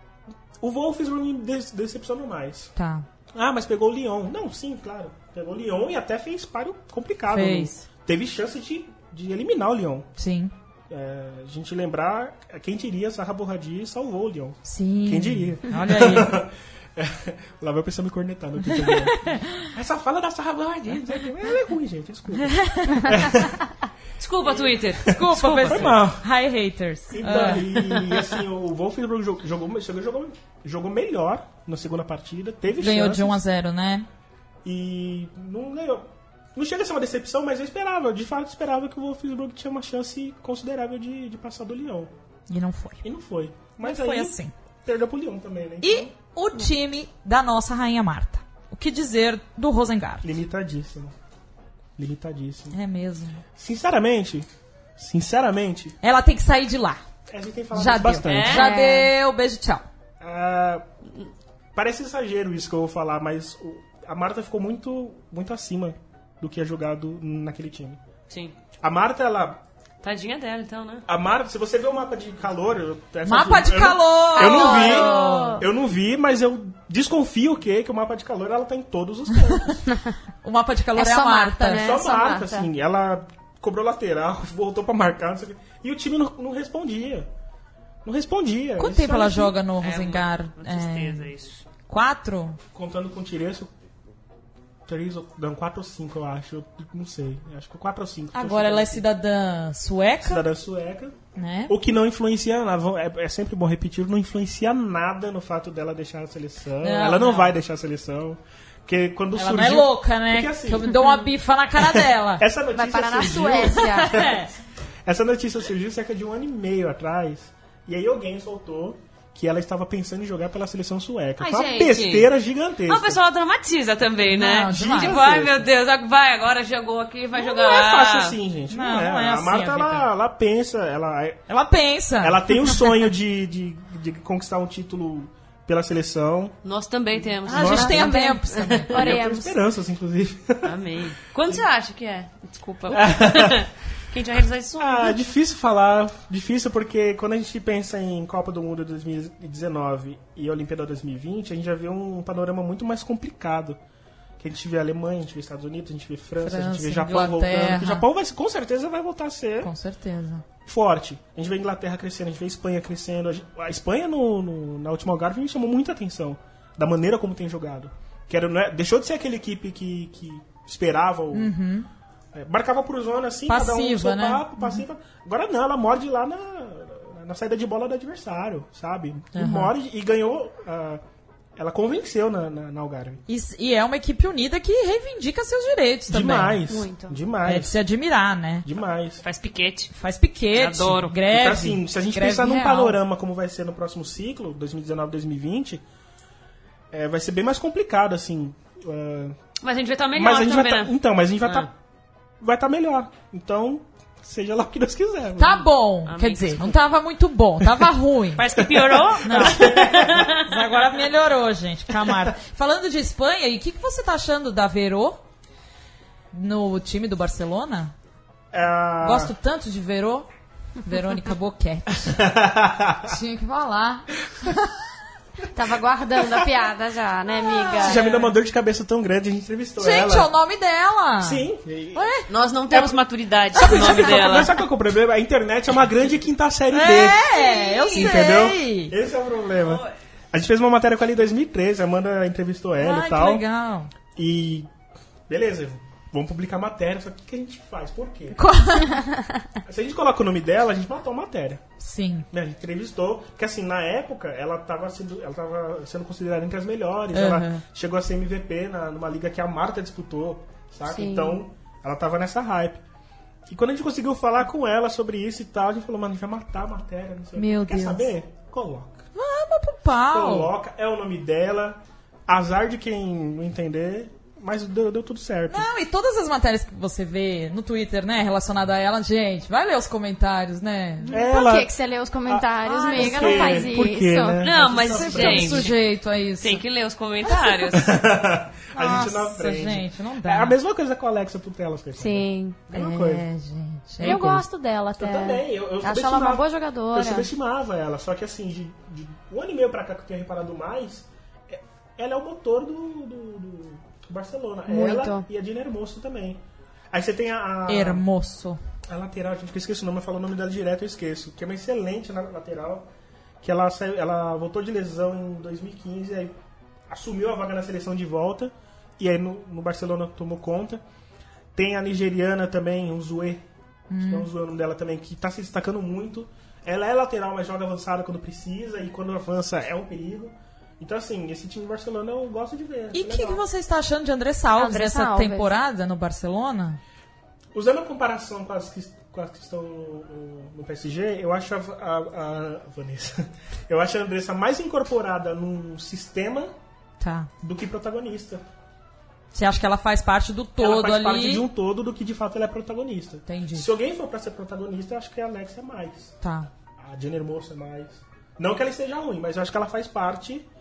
o Wolfsburg me decepcionou mais. Tá. Ah, mas pegou o Lyon. Não, sim, claro. Pegou o Lyon e até fez páreo complicado. Fez. Teve chance de eliminar o Lyon. Sim. A gente lembrar, quem diria, Sarra Borradi salvou o Lyon. Sim. Quem diria? Olha aí. Lá vai o pessoal me cornetar no Twitter. Essa fala da Sarra Borradi. Ela é ruim, gente, desculpa. Desculpa, Twitter. Desculpa, foi mal. Hi, haters. Então, e assim, o Wolfsburg jogou melhor na segunda partida. Teve Ganhou chances, de 1-0, né? E não ganhou. Não chega a ser uma decepção, mas eu esperava. De fato, esperava que o Wolfsburg tinha uma chance considerável de passar do Lyon. E não foi. E não foi. Mas não foi aí, assim. Perdeu pro Lyon também, né? Então, E o time da nossa Rainha Marta? O que dizer do Rosengard? Limitadíssimo. É mesmo. Sinceramente, ela tem que sair de lá. a gente tem falado Já isso deu. bastante. Já deu. Beijo, tchau. Parece exagero isso que eu vou falar, mas a Marta ficou muito, muito acima do que é jogado naquele time. Sim. A Marta, ela... Tadinha dela, então, né? A Marta, se você vê o mapa de calor... calor! Eu não vi, mas eu desconfio que o mapa de calor ela tá em todos os campos. O mapa de calor é a só Marta. Marta, né? Só Só Marta, Marta. assim. Ela cobrou lateral, voltou pra marcar, não sei o quê. E o time não respondia. Não respondia. Quanto Isso tempo ela aí, joga no Rosengar? Uma tristeza isso. 4? Contando com o Tireço, 4 ou 5, eu acho. Eu não sei. Acho que 4 ou 5. Agora ela é cidadã sueca, cidadã sueca. né? O que não influencia nada. É sempre bom repetir, não influencia nada no fato dela deixar a seleção. Ela não vai deixar a seleção. Porque quando Ela surgiu... não é louca, né? Porque, assim, Que eu me dou uma bifa na cara dela. Essa notícia Vai parar na surgiu... Suécia. É. Essa notícia surgiu cerca de 1 ano e meio atrás. E aí alguém soltou que ela estava pensando em jogar pela seleção sueca. Ai, Foi uma gente. besteira gigantesca. Ah, o pessoal dramatiza também, né? Não, demais. Tipo, ai meu Deus, vai, agora jogou aqui, vai jogar Não é lá. fácil assim, gente. Não é A assim Marta, a vida. ela pensa, Ela pensa. ela tem o sonho de conquistar um título pela seleção. Nós também temos. A gente tem também. tempo também. Eu tenho Oremos. esperanças, inclusive. Amém. Quando você acha que é? Desculpa. Quem já realizou isso? Difícil falar. Difícil porque quando a gente pensa em Copa do Mundo 2019 e Olimpíada 2020, a gente já vê um panorama muito mais complicado. Que a gente vê a Alemanha, a gente vê Estados Unidos, a gente vê França, a gente vê Japão Inglaterra. voltando. O Japão com certeza vai voltar a ser Com certeza. forte. A gente vê a Inglaterra crescendo, a gente vê a Espanha crescendo. A Espanha na última Algarve me chamou muita atenção da maneira como tem jogado. Deixou de ser aquela equipe que esperava o... marcava por zona assim, cada um Passiva, seu né? papo, passiva. Agora não, ela morde lá na saída de bola do adversário, sabe? E morde e ganhou. Ela convenceu na Algarve. E é uma equipe unida que reivindica seus direitos também. Demais. Muito. É de Demais. se admirar, né? Demais. Faz piquete. Faz piquete, Adoro. greve. Então, assim, se a gente greve pensar num real. panorama como vai ser no próximo ciclo, 2019-2020, vai ser bem mais complicado, assim. Mas a gente vai estar melhor Mas a gente também, vai né? Então, mas a gente vai estar melhor. Então, seja lá o que Deus quiser. Tá bom, Amém. quer dizer, não tava muito bom, tava ruim. Parece que piorou. Mas agora melhorou, gente, Camargo. Falando de Espanha, e o que você tá achando da Veró no time do Barcelona? Gosto tanto de Veró. Verônica Boquete. Tinha que falar. Tava guardando a piada já, né, amiga? Você já me deu uma dor de cabeça tão grande, a gente entrevistou Gente, ela. é o nome dela. Sim. Ué? Nós não temos maturidade com o nome dela. Mas sabe qual que é o problema? A internet é uma grande quinta série B. É, eu sei. Entendeu? Esse é o problema. A gente fez uma matéria com ela em 2013, a Amanda entrevistou ela Ai, e tal. que legal. E beleza, vamos publicar matéria, só que o que a gente faz? Por quê? Se a gente coloca o nome dela, a gente matou a matéria. Sim. A gente entrevistou, porque assim, na época, ela tava sendo considerada entre as melhores. Uhum. Ela chegou a ser MVP numa liga que a Marta disputou, saca? Sim. Então, ela tava nessa hype. E quando a gente conseguiu falar com ela sobre isso e tal, a gente falou, mano, a gente vai matar a matéria, não sei o quê. Meu Quer Deus. saber? Coloca. Vamos pro pau. Coloca, é o nome dela. Azar de quem não entender, mas deu tudo certo. Não, e todas as matérias que você vê no Twitter, né, relacionada a ela, gente, vai ler os comentários, né? Por que você lê os comentários, amiga? Não faz isso. Por quê, né? Não, mas, Você fica gente, sujeito a isso. tem que ler os comentários. A gente não Nossa, aprende. gente, não É dá. a mesma coisa com a Alexa Putelas, pessoal. Sim. Mesma coisa. gente. Eu gosto dela até. Eu também. Eu Acho ela uma subestimava- boa jogadora. Eu subestimava ela, só que assim, de 1 ano e meio pra cá que eu tenho reparado mais, ela é o motor do Barcelona. Muito. Ela e a Dina Hermoso também. Aí você tem a Hermoso. lateral, gente, que eu esqueci o nome, eu falo o nome dela direto, eu esqueço. Que é uma excelente na lateral, que ela voltou de lesão em 2015, aí assumiu a vaga na seleção de volta, e aí no Barcelona tomou conta. Tem a nigeriana também, Nzue, o nome dela também, que tá se destacando muito. Ela é lateral, mas joga avançada quando precisa, e quando avança é um perigo. Então, assim, esse time do Barcelona eu gosto de ver. E o acho que legal. você está achando de Andressa Alves Andressa nessa Alves. temporada no Barcelona? Usando a comparação com as que estão no PSG, eu acho a Vanessa. Eu acho a Andressa mais incorporada num sistema Tá. do que protagonista. Você acha que ela faz parte do todo ela faz ali? parte de um todo do que de fato ela é protagonista. Entendi. Se alguém for pra ser protagonista, eu acho que a Alex é mais. Tá. A Jenner Hermoso é mais. Não que ela esteja ruim, mas eu acho que ela faz parte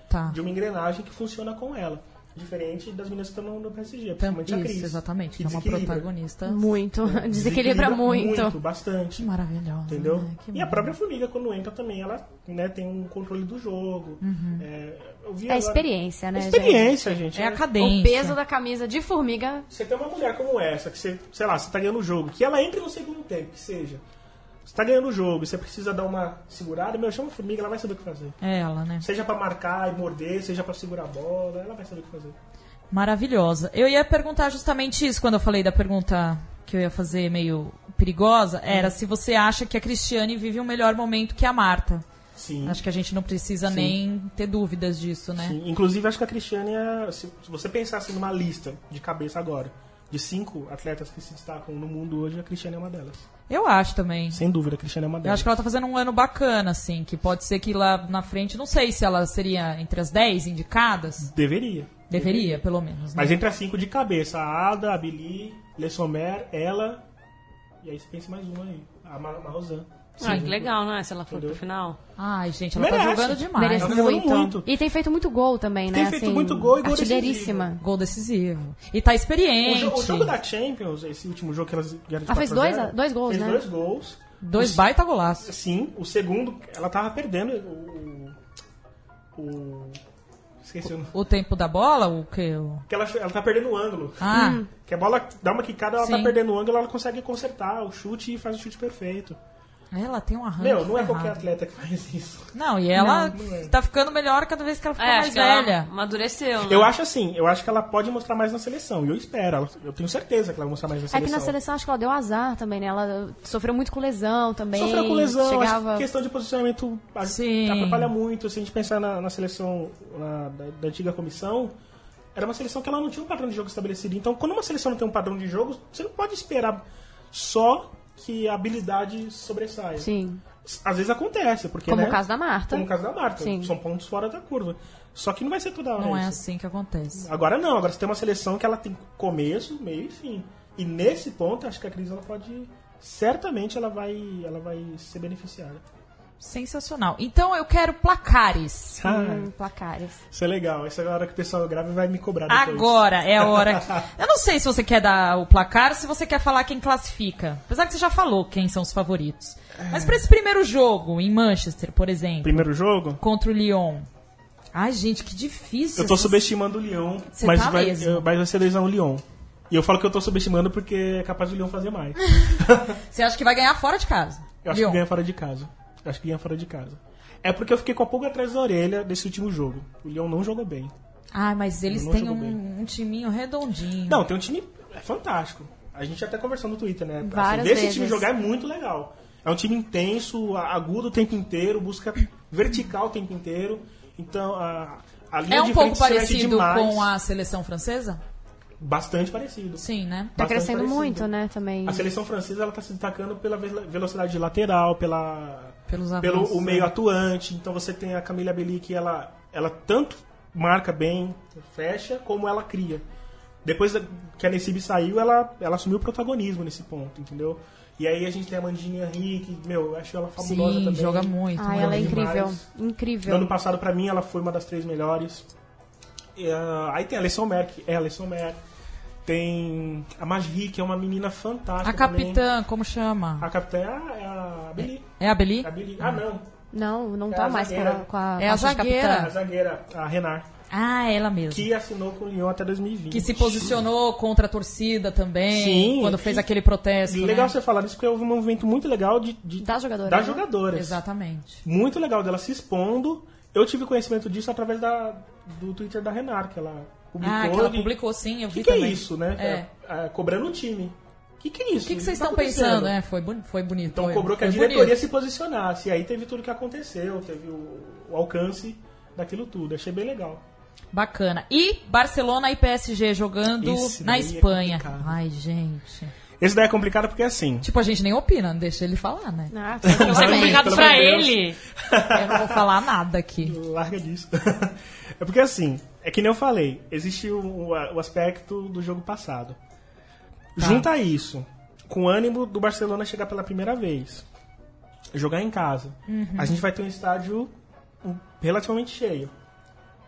de uma engrenagem que funciona com ela. Diferente das meninas que estão no PSG, principalmente a Cris. Isso, exatamente. Que é uma desequilibra. protagonista. Muito. Desequilibra muito. Bastante. Maravilhosa. Entendeu? Né? Que E a própria Formiga, quando entra também, ela, né, tem um controle do jogo. Eu vi É agora- experiência, né, Experiência, gente. É a O cadência. peso da camisa de Formiga. Você tem uma mulher como essa, que você, sei lá, você tá ganhando o jogo, que ela entre no segundo tempo, que seja. Você tá ganhando o jogo e você precisa dar uma segurada, chama a Formiga, ela vai saber o que fazer. É ela, né? Seja pra marcar e morder, seja pra segurar a bola, ela vai saber o que fazer. Maravilhosa. Eu ia perguntar justamente isso quando eu falei da pergunta que eu ia fazer meio perigosa. Era se você acha que a Cristiane vive um melhor momento que a Marta. Sim. Acho que a gente não precisa nem ter dúvidas disso, né? Sim. Inclusive, acho que a Cristiane, se você pensasse numa lista de cabeça agora, de 5 atletas que se destacam no mundo hoje, a Cristiane é uma delas. Eu acho também. Sem dúvida, a Cristiane é uma Eu delas. acho que ela tá fazendo um ano bacana, assim, que pode ser que lá na frente, não sei se ela seria entre as 10 indicadas. Deveria. Deveria, pelo menos, né? Mas entre as 5 de cabeça, a Ada, a Billy, Le Sommer, ela, e aí você pensa mais uma aí, a Marozan. Ah, que legal, né? Se ela for Entendeu? pro final. Ai, gente, ela tá Merece. jogando demais. Merece Ela tá jogando muito. E tem feito muito gol também, né? Tem feito muito gol e gol artilheiríssima. Gol decisivo. E tá experiente. O jogo da Champions, esse último jogo que elas ganharam de Fez 4-0, dois gols, fez né? 2 gols. 2 baita golaços. Sim, o segundo, ela tava perdendo esqueci o nome. O tempo da bola, o que? Que ela tá perdendo o ângulo. Ah, Que a bola dá uma quicada, ela tá Sim. perdendo o ângulo, ela consegue consertar o chute e faz o chute perfeito. ela tem um arranjo. Não é ferrado. qualquer atleta que faz isso. Não, e ela Não é. tá ficando melhor cada vez que ela fica acho mais que ela velha. amadureceu, né? Eu acho assim, eu acho que ela pode mostrar mais na seleção. E eu espero, eu tenho certeza que ela vai mostrar mais na É seleção. que na seleção acho que ela deu azar também, né? Ela sofreu muito com lesão também. Sofreu com lesão, acho Chegava... que questão de posicionamento Sim. atrapalha muito. Se a gente pensar na seleção da antiga comissão, era uma seleção que ela não tinha um padrão de jogo estabelecido. Então, quando uma seleção não tem um padrão de jogo, você não pode esperar só que a habilidade sobressaia. Sim. Às vezes acontece, porque, Como né? o caso da Marta. Como o caso da Marta. Sim. São pontos fora da curva. Só que não vai ser toda hora Não é isso. assim que acontece. Agora não, agora você tem uma seleção que ela tem começo, meio e fim. E nesse ponto, acho que a Cris ela pode. Certamente ela vai ser beneficiada. Sensacional. Então eu quero placares. Placares. Isso é legal. Essa é a hora que o pessoal grava e vai me cobrar depois. Agora é a hora. Eu não sei se você quer dar o placar ou se você quer falar quem classifica. Apesar que você já falou quem são os favoritos. Mas pra esse primeiro jogo, em Manchester, por exemplo, Primeiro jogo, contra o Lyon. Ai, gente, que difícil. eu tô essas- subestimando o Lyon, Você mas, tá mesmo. mas vai ser 2x1 Lyon. E eu falo que eu tô subestimando porque é capaz do Lyon fazer mais. Você acha que vai ganhar fora de casa? Eu acho Lyon. que ganha fora de casa. Eu acho que ganha fora de casa. É porque eu fiquei com a pulga atrás da orelha desse último jogo. O Lyon não jogou bem. Ai, mas eles Não têm jogou bem. um timinho redondinho. Não, tem um time fantástico. A gente até conversou no Twitter, né? Várias ver esse vezes. time jogar é muito legal. É um time intenso, agudo o tempo inteiro, busca vertical o tempo inteiro. Então, a linha É um de pouco frente se mexe parecido demais. com a seleção francesa? Bastante parecido. Sim, né? Tá Bastante crescendo parecido. muito, né, também. A seleção francesa ela tá se destacando pela velocidade de lateral, Pelos pelo avanços, o meio né? atuante. Então você tem a Camila Belli que ela tanto marca bem, fecha, como ela cria. Depois que a Nessib saiu, ela assumiu o protagonismo nesse ponto, entendeu? E aí a gente tem a Mandinha Henrique, eu acho ela fabulosa Sim, também. joga muito. Ai, né? ela é demais. incrível. No Incrível. ano passado, pra mim, ela foi uma das 3 melhores. E, aí tem a Alesson Mer, que é a Alesson Mer. Tem a Majri, que é uma menina fantástica A também. capitã, como chama? A capitã é a Beli. É a Beli? A Beli. Ah, não. Não É tá a mais zagueira. com a É a faixa de zagueira. capitã. A zagueira, a Renard, Ah, ela mesma. que assinou com o Lyon até 2020. Que se posicionou contra a torcida também, Sim. quando fez aquele protesto, Legal né? você falar isso, porque houve um movimento muito legal Das jogadoras, das né? jogadoras. Exatamente. Muito legal dela se expondo. Eu tive conhecimento disso através do Twitter da Renard, que ela publicou. Ah, que ela de- publicou, sim, eu O vi que é também. isso, né? Cobrando o time. O que é isso? O que vocês tá estão acontecendo? pensando? Foi bonito. Então foi- cobrou que a foi diretoria bonito. se posicionasse. E aí teve tudo que aconteceu, teve o alcance daquilo tudo. Achei bem legal. Bacana. E Barcelona e PSG jogando Esse na daí é Espanha. complicado. Ai, gente. Esse daí é complicado porque é assim. Tipo, a gente nem opina, deixa ele falar, né? Ah, Isso é complicado Pelo pra amor de Deus. ele. Eu não vou falar nada aqui. Larga disso. É porque assim, é que nem eu falei, existe o aspecto do jogo passado. Tá. Junta isso com o ânimo do Barcelona chegar pela primeira vez, jogar em casa. Uhum. A gente vai ter um estádio relativamente cheio.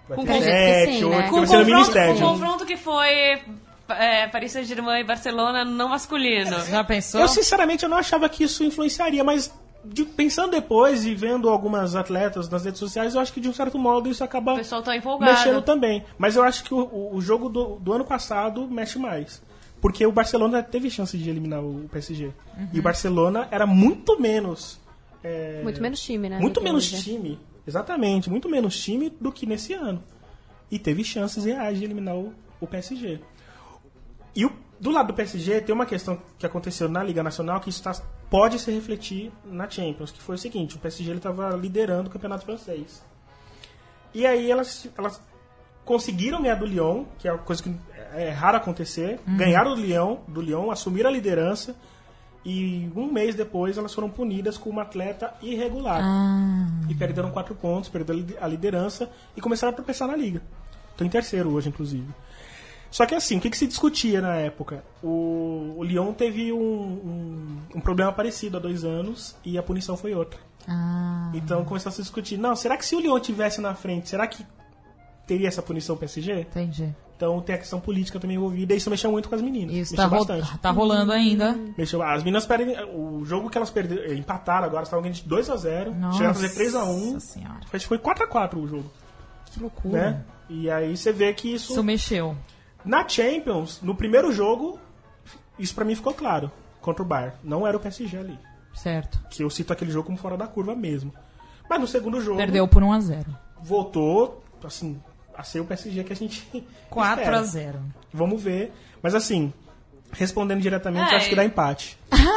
Vai Com ter confronto, 7, sim, 8, né? que Com vai ser no mini o estádio. confronto que foi Paris Saint-Germain e Barcelona não masculino. Já pensou? Eu, sinceramente, eu não achava que isso influenciaria, mas pensando depois e vendo algumas atletas nas redes sociais, eu acho que de um certo modo isso acaba O pessoal tá empolgado. mexendo também. Mas eu acho que o jogo do ano passado mexe mais. Porque o Barcelona teve chance de eliminar o PSG. E o Barcelona era muito menos... Muito menos time, né? Muito do que menos hoje. time. Exatamente. Muito menos time do que nesse ano. E teve chances reais de eliminar o PSG. E do lado do PSG, tem uma questão que aconteceu na Liga Nacional que isso pode se refletir na Champions, que foi o seguinte, o PSG estava liderando o campeonato francês. E aí elas conseguiram ganhar do Lyon, que é uma coisa que é raro acontecer, ganharam do Lyon, assumiram a liderança, e um mês depois elas foram punidas com uma atleta irregular. E perderam 4 pontos, perderam a liderança e começaram a tropeçar na Liga. Estão em terceiro hoje, inclusive. Só que assim, o que se discutia na época? O Lyon teve um problema parecido há 2 anos e a punição foi outra. Então começou a se discutir, não, será que se o Lyon tivesse na frente, será que teria essa punição PSG? Entendi. Então tem a questão política também envolvida e isso mexeu muito com as meninas. Isso mexeu bastante. tá rolando ainda. As meninas perdem. O jogo que elas perderam, empataram agora, estavam ganhando de 2-0, Nossa chegaram a fazer 3-1. Senhora. Foi 4-4 o jogo. Que loucura. Né? E aí você vê que isso. Isso mexeu. Na Champions, no primeiro jogo, isso pra mim ficou claro. Contra o Bayern. Não era o PSG ali. Certo. Que eu cito aquele jogo como fora da curva mesmo. Mas no segundo jogo. Perdeu por 1-0. Voltou, assim, a ser o PSG que a gente. 4-0. Vamos ver. Mas assim, respondendo diretamente, É, acho que dá empate.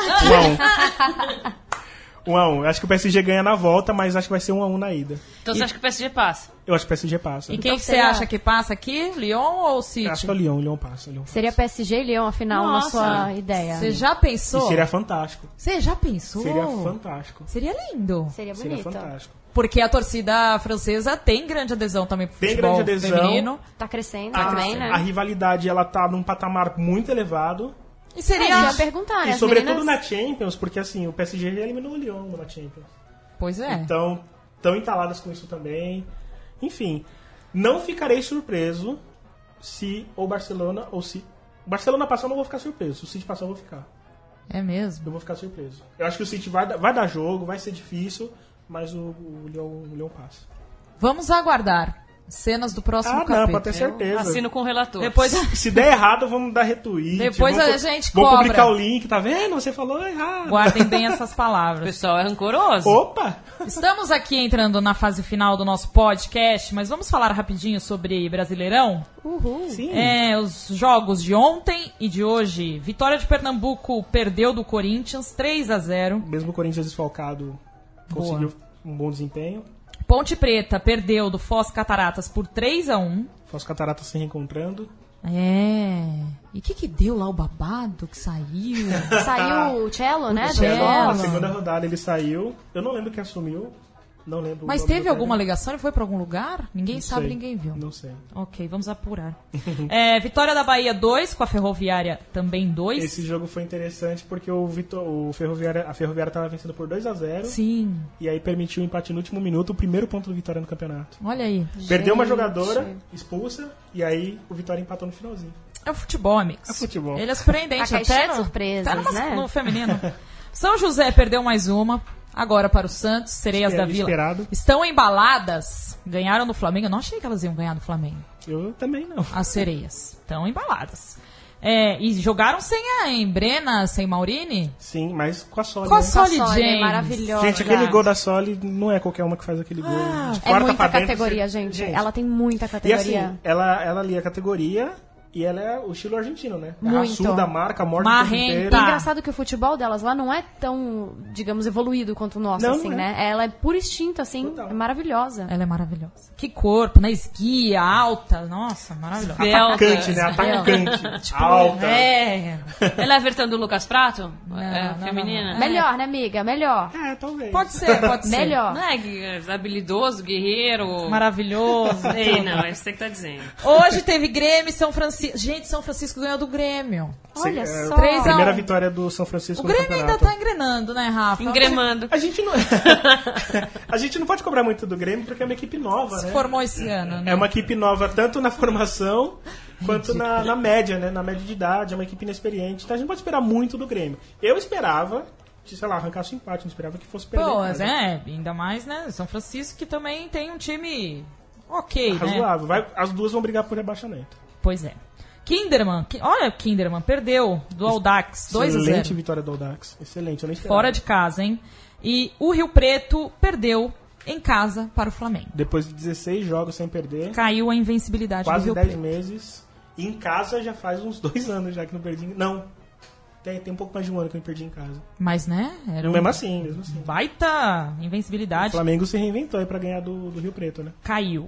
1-1. 1-1. Acho que o PSG ganha na volta, mas acho que vai ser 1-1 na ida. Então você acha que o PSG passa? Eu acho que o PSG passa. E quem Então que você seria- acha que passa aqui? Lyon ou City? Acho que é o Lyon passa. Seria PSG e Lyon, afinal, Nossa. na sua ideia. Você já E pensou? seria fantástico. Você já pensou? Seria fantástico. Seria lindo. Seria Seria bonito. fantástico. Porque a torcida francesa tem grande adesão também pro Tem futebol grande adesão. feminino. Tá crescendo A- também, A né? rivalidade, ela tá num patamar muito elevado. E É, seria... eu ia perguntar, né? E As sobretudo meninas... na Champions, porque assim, o PSG já eliminou o Lyon na Champions. Pois é. Então, estão entaladas com isso também. Enfim, não ficarei surpreso se o Barcelona ou se... O Barcelona passar, eu não vou ficar surpreso. Se o City passar, eu vou ficar. É mesmo. Eu vou ficar surpreso. Eu acho que o City vai dar jogo, vai ser difícil, mas o Lyon passa. Vamos aguardar cenas do próximo Não, capítulo. pode ter certeza. Assino com o relator. Depois, Se der errado, vamos dar retweet. Depois vamos a gente vamos cobra. publicar o link, tá vendo? Você falou errado. guardem bem essas O palavras. pessoal é rancoroso. Opa! Estamos aqui entrando na fase final do nosso podcast, mas vamos falar rapidinho sobre Brasileirão? Uhul. Sim. Os jogos de ontem e de hoje. Vitória de Pernambuco perdeu do Corinthians 3-0. Mesmo o Corinthians desfalcado conseguiu um bom desempenho. Ponte Preta perdeu do Foz Cataratas por 3-1. Foz Cataratas se reencontrando. E o que deu lá o babado que saiu? Saiu o Cello, né? Do Cello. Bola. Na segunda rodada ele saiu. Eu não lembro quem assumiu. Não lembro. o Mas nome teve do alguma técnico. alegação? Ele foi pra algum lugar? Ninguém Não sabe, sei. ninguém viu. Não sei. Ok, vamos apurar. Vitória da Bahia 2, com a Ferroviária também 2. Esse jogo foi interessante porque a Ferroviária estava vencendo por 2-0 Sim, e aí permitiu o empate no último minuto, o primeiro ponto do Vitória no campeonato. olha aí. Perdeu uma jogadora, expulsa, e aí o Vitória empatou no finalzinho. É o futebol, amigos. É futebol. Ele é surpreendente, A caixinha até de surpresas, até né? no feminino. São José perdeu mais uma. Agora para o Santos, Sereias da Vila. Esperado. Estão embaladas. Ganharam do Flamengo. Eu não achei que elas iam ganhar do Flamengo. Eu também não. As sereias. Estão embaladas. E jogaram sem a Embrena, sem Maurini? Sim, mas com a Soli. Com a né? Soli Soli, James. maravilhosa. Gente, aquele gol da Soli não é qualquer uma que faz aquele gol. De É quarta muita pra dentro, categoria, você- gente. Ela tem muita E categoria. assim, ela lia a categoria e ela é o estilo argentino, né? Muito. Raçuda, marca, morde o Marrenta. tempo inteiro. E Tá. engraçado que o futebol delas lá não é tão, digamos, evoluído quanto o nosso, Não, assim, não é. né? Ela é por instinto, assim, Total. é maravilhosa. Ela é maravilhosa. Que corpo, na esguia, alta. Nossa, maravilhosa. Atacante, né? Atacante. Alta. Ela é a versão do Lucas Prato? não, feminina? não. Melhor, né, amiga? Melhor. É, talvez. Pode ser, pode ser. Melhor. Não é habilidoso, guerreiro? Maravilhoso. Ei, não, é isso que você tá dizendo. Hoje teve Grêmio e São Francisco. Francisco. Gente, São Francisco ganhou do Grêmio. Olha só. 3 a 1. Primeira vitória do São Francisco O no Grêmio ainda campeonato. tá engrenando, né, Rafa? Engremando. A gente não... a gente não pode cobrar muito do Grêmio porque é uma equipe nova, Se né? formou esse ano, né? É uma equipe nova tanto na formação quanto na média, né? Na média de idade, é uma equipe inexperiente. Então a gente não pode esperar muito do Grêmio. Eu esperava que, sei lá, arrancasse o empate, não esperava que fosse perder. Pô, em casa. ainda mais, né? São Francisco que também tem um time ok, né? Razoável. As duas vão brigar por rebaixamento. Pois é. Kinderman, olha, Kinderman perdeu do Audax 2 a 0. Excelente vitória do Audax. Excelente, eu nem esperava. Fora de casa, hein? E o Rio Preto perdeu em casa para o Flamengo. Depois de 16 jogos sem perder, Caiu a invencibilidade do quase Rio 10 Preto. meses. E em casa já faz uns 2 anos já que não perdi. Não. Tem um pouco mais de um ano que eu não perdi em casa. Mas, né? Era Mesmo assim. baita O invencibilidade. Flamengo se reinventou aí pra ganhar do Rio Preto, né? Caiu.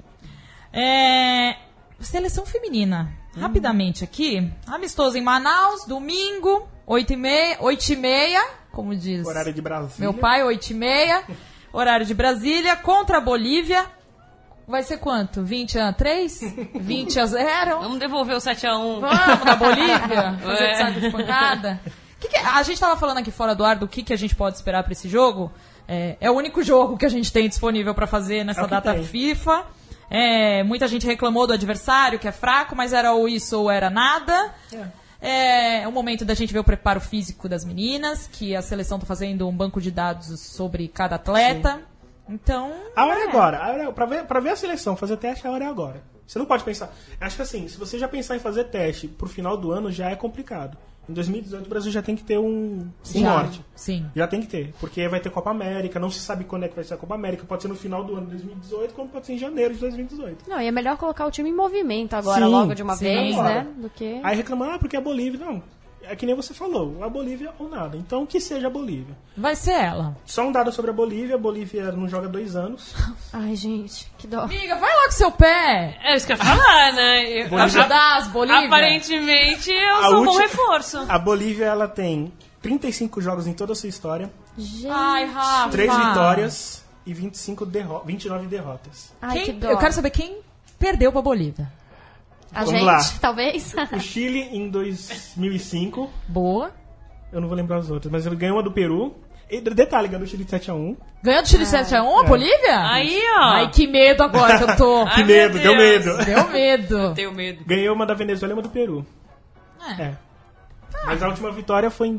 Seleção feminina. Rapidamente aqui. Amistoso em Manaus, domingo, 8h30, como diz Horário de Brasília. meu pai, 8h30. Horário de Brasília, contra a Bolívia. Vai ser quanto? 20-3? 20-0? Vamos devolver o 7-1. Vamos da Bolívia? Fazer É. de saco de pancada? A gente tava falando aqui fora do ar do que a gente pode esperar pra esse jogo. É o único jogo que a gente tem disponível pra fazer nessa É o que data tem. FIFA. Muita gente reclamou do adversário, que é fraco, mas era ou isso ou era nada. É o momento da gente ver o preparo físico das meninas, que a seleção tá fazendo um banco de dados sobre cada atleta. Então, A hora é agora. Pra ver a seleção, fazer teste, a hora é agora. Você não pode pensar... Acho que assim, se você já pensar em fazer teste pro final do ano, já é complicado. Em 2018, o Brasil já tem que ter um norte. sim. Já tem que ter. Porque vai ter Copa América, não se sabe quando é que vai ser a Copa América. Pode ser no final do ano de 2018, como pode ser em janeiro de 2018. Não, e é melhor colocar o time em movimento agora, Sim, logo de uma sim. vez, Agora. né? Do que... Aí reclamar, porque a Bolívia... Não, é que nem você falou. A Bolívia ou nada. Então, que seja a Bolívia. Vai ser ela. Só um dado sobre a Bolívia. A Bolívia não joga 2 anos. Ai, gente, que dó. Amiga, vai lá com seu pé. É isso que eu ia falar, né? Ajudar as Bolívia. Aparentemente, eu A sou um bom última- reforço. A Bolívia, ela tem 35 jogos em toda a sua história. Gente. Ai, Rafa. 3 vitórias e 29 derrotas. Ai, que dó. Eu quero saber quem perdeu pra Bolívia. A Vamos gente, lá. talvez. O Chile, em 2005... Boa. Eu não vou lembrar as outras, mas ele ganhou uma do Peru. E, detalhe, ganhou do Chile de 7-1. Ganhou do Chile 7-1 a Bolívia? Aí, ó. Ai, que medo agora que eu tô. Ai, Que meu medo, deu Deus. medo. Deu medo. Tenho medo. Ganhou uma da Venezuela e uma do Peru. É. Mas a última vitória foi em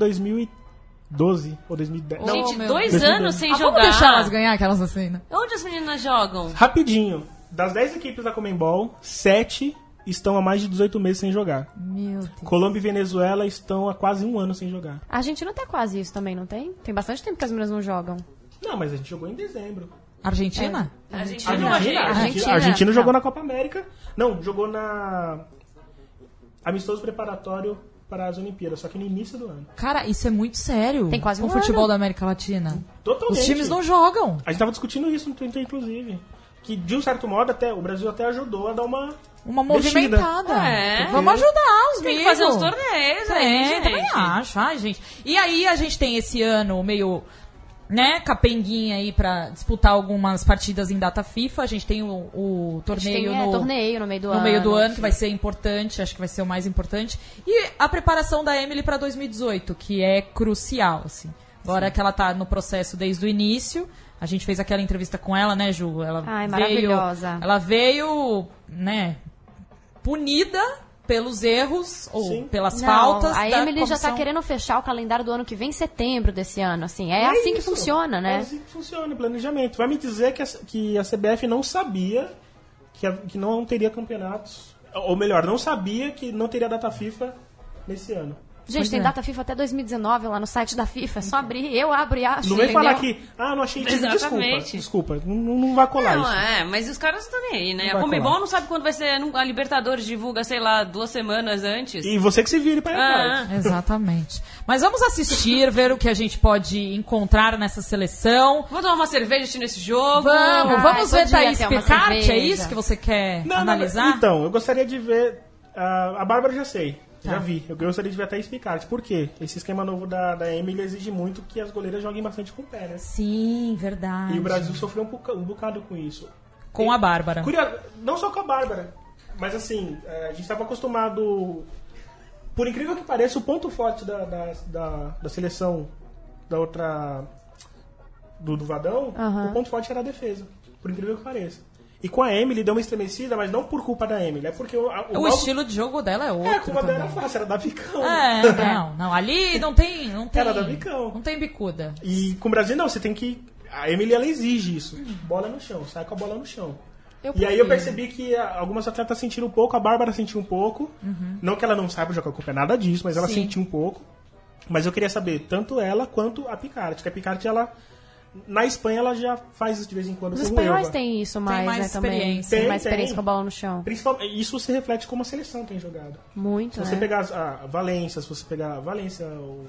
2012 ou 2010. Não, Gente, meu 2 Deus. anos sem Vamos jogar. deixar elas ganhar aquelas assim, né? Onde as meninas jogam? rapidinho. Das 10 equipes da Conmebol, 7 estão há mais de 18 meses sem jogar. Meu Deus. Colômbia e Venezuela estão há quase 1 ano sem jogar. A Argentina tem quase isso também, não tem? Tem bastante tempo que as meninas não jogam. Não, mas a gente jogou em dezembro. Argentina? A gente A não, Argentina, Argentina. a Argentina Não. jogou na Copa América. Não, jogou na amistoso preparatório para as Olimpíadas, só que no início do ano. Cara, isso é muito sério. Tem quase o um futebol ano. da América Latina. Totalmente. Os times não jogam. A gente tava discutindo isso no Twitter, inclusive. Que, de um certo modo, até o Brasil até ajudou a dar uma Uma mexida. movimentada. É. Vamos ajudar os Tem que amigos. fazer uns torneios aí, gente. Também acho. Ai, gente. E aí a gente tem esse ano meio, né, capenguinha aí pra disputar algumas partidas em data FIFA. A gente tem o A gente torneio tem, torneio no meio do ano. no meio do ano, que vai ser importante, acho que vai ser o mais importante. E a preparação da Emily para 2018, que é crucial, assim. Agora que ela tá no processo desde o início, a gente fez aquela entrevista com ela, né, Ju? Ela Ai, veio, maravilhosa. ela veio, né, punida pelos erros ou Sim. pelas Não, faltas a da Emily já tá comissão. querendo fechar o calendário do ano que vem, setembro desse ano, assim. É assim que isso. funciona, É né? assim que funciona, planejamento. Vai me dizer que a CBF não sabia que não teria campeonatos. Ou melhor, não sabia que não teria data FIFA nesse ano. Gente, Pois tem é. data FIFA até 2019 lá no site da FIFA. É só abrir, eu abro e acho, Não vem entendeu? falar que, não achei time. Exatamente. Desculpa, não vai colar Não, isso. mas os caras estão nem aí, né? Não A vai Conmebol colar. não sabe quando vai ser. A Libertadores divulga, sei lá, 2 semanas antes. E você que se vire pra ir atrás. Exatamente. Mas vamos assistir, ver o que a gente pode encontrar nessa seleção. Vou tomar uma cerveja assistindo esse jogo. Vamos ver podia Thaís ter uma Picarte, é cerveja. isso que você quer Não, analisar? então, eu gostaria de ver. A Bárbara já sei. Tá. Já vi. Eu gostaria de ver até Picarte. Por quê? Esse esquema novo da Emily exige muito que as goleiras joguem bastante com o pé, né? Sim, verdade. E o Brasil sofreu um bocado com isso. Com a Bárbara. Curioso, não só com a Bárbara. Mas assim, a gente estava acostumado... Por incrível que pareça, o ponto forte da seleção da outra... Do Vadão, o ponto forte era a defesa. Por incrível que pareça. E com a Emily deu uma estremecida, mas não por culpa da Emily. É porque o estilo de jogo dela é outro. A culpa dela era fácil, era da bicão. Não. Ali não tem... Era da bicão. Não tem bicuda. E com o Brasil, não. Você tem que... A Emily, ela exige isso. Bola no chão. Sai com a bola no chão. E aí eu percebi que algumas atletas sentiram um pouco. A Bárbara sentiu um pouco. Não que ela não saiba jogar com o pé, nada disso. Mas ela sentiu um pouco. Mas eu queria saber, tanto ela quanto a Picard. Que a Picard, ela... Na Espanha ela já faz isso de vez em quando. Os espanhóis têm isso mais, mais né, experiência. também. Tem mais experiência com a bola no chão. Isso se reflete como a seleção tem jogado. Muito, Se você pegar a Valência, se você pegar a Valência,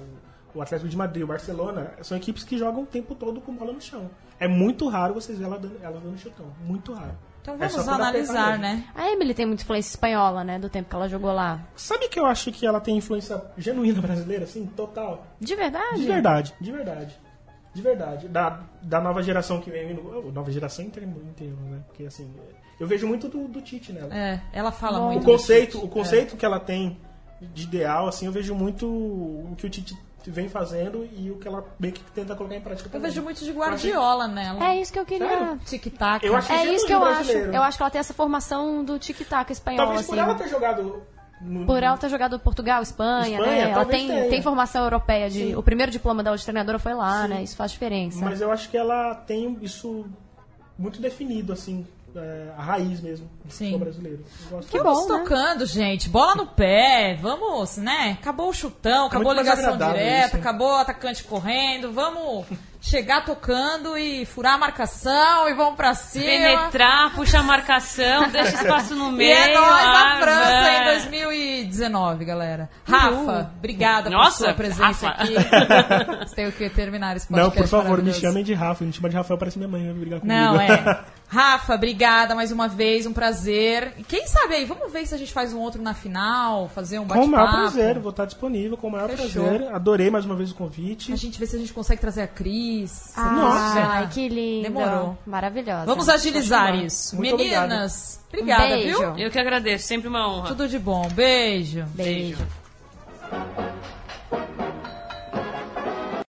o Atlético de Madrid, o Barcelona, são equipes que jogam o tempo todo com bola no chão. É muito raro vocês verem ela dando chutão. Muito raro. Então vamos analisar, né? A Emily tem muita influência espanhola, né? Do tempo que ela jogou lá. Sabe que eu acho que ela tem influência genuína brasileira, assim, total? De verdade? De verdade. Da nova geração que vem vindo. Nova geração inteira, né? Porque assim, eu vejo muito do Tite nela. Ela fala muito. O conceito que ela tem de ideal, assim, eu vejo muito o que o Tite vem fazendo e o que ela meio que tenta colocar em prática também. Eu vejo muito de Guardiola nela. É isso que eu queria. Tic-tac. É isso que eu acho. Eu acho que ela tem essa formação do tic-tac espanhol. Talvez por ela ter jogado... Por ela ter jogado Portugal, Espanha, né? Ela tem formação europeia. O primeiro diploma dela de treinadora foi lá, né? Isso faz diferença. Mas eu acho que ela tem isso muito definido, assim, a raiz mesmo do futebol brasileiro. Vamos tocando, gente. Bola no pé. Vamos, né? Acabou o chutão, acabou a ligação direta, acabou o atacante correndo. Vamos chegar tocando e furar a marcação e vamos pra cima. Penetrar, puxar a marcação, deixa espaço no meio. E é nós da França em 2019, galera. Rafa, obrigada por sua presença aqui. Você tem que terminar esse podcast. Não, por favor, me chamem de Rafa. Me chama de Rafael, parece minha mãe, vai brigar comigo. Não, Rafa, obrigada mais uma vez, um prazer. E quem sabe aí, vamos ver se a gente faz um outro na final, fazer um bate-papo. Com o maior prazer, vou estar disponível, com o maior prazer. Adorei mais uma vez o convite. A gente vê se a gente consegue trazer a Cris. Nossa, ai, que lindo. Demorou. Maravilhosa. Vamos agilizar isso. Muito Meninas, obrigada, beijo. viu? Eu que agradeço, sempre uma honra. Tudo de bom. Beijo. Beijo.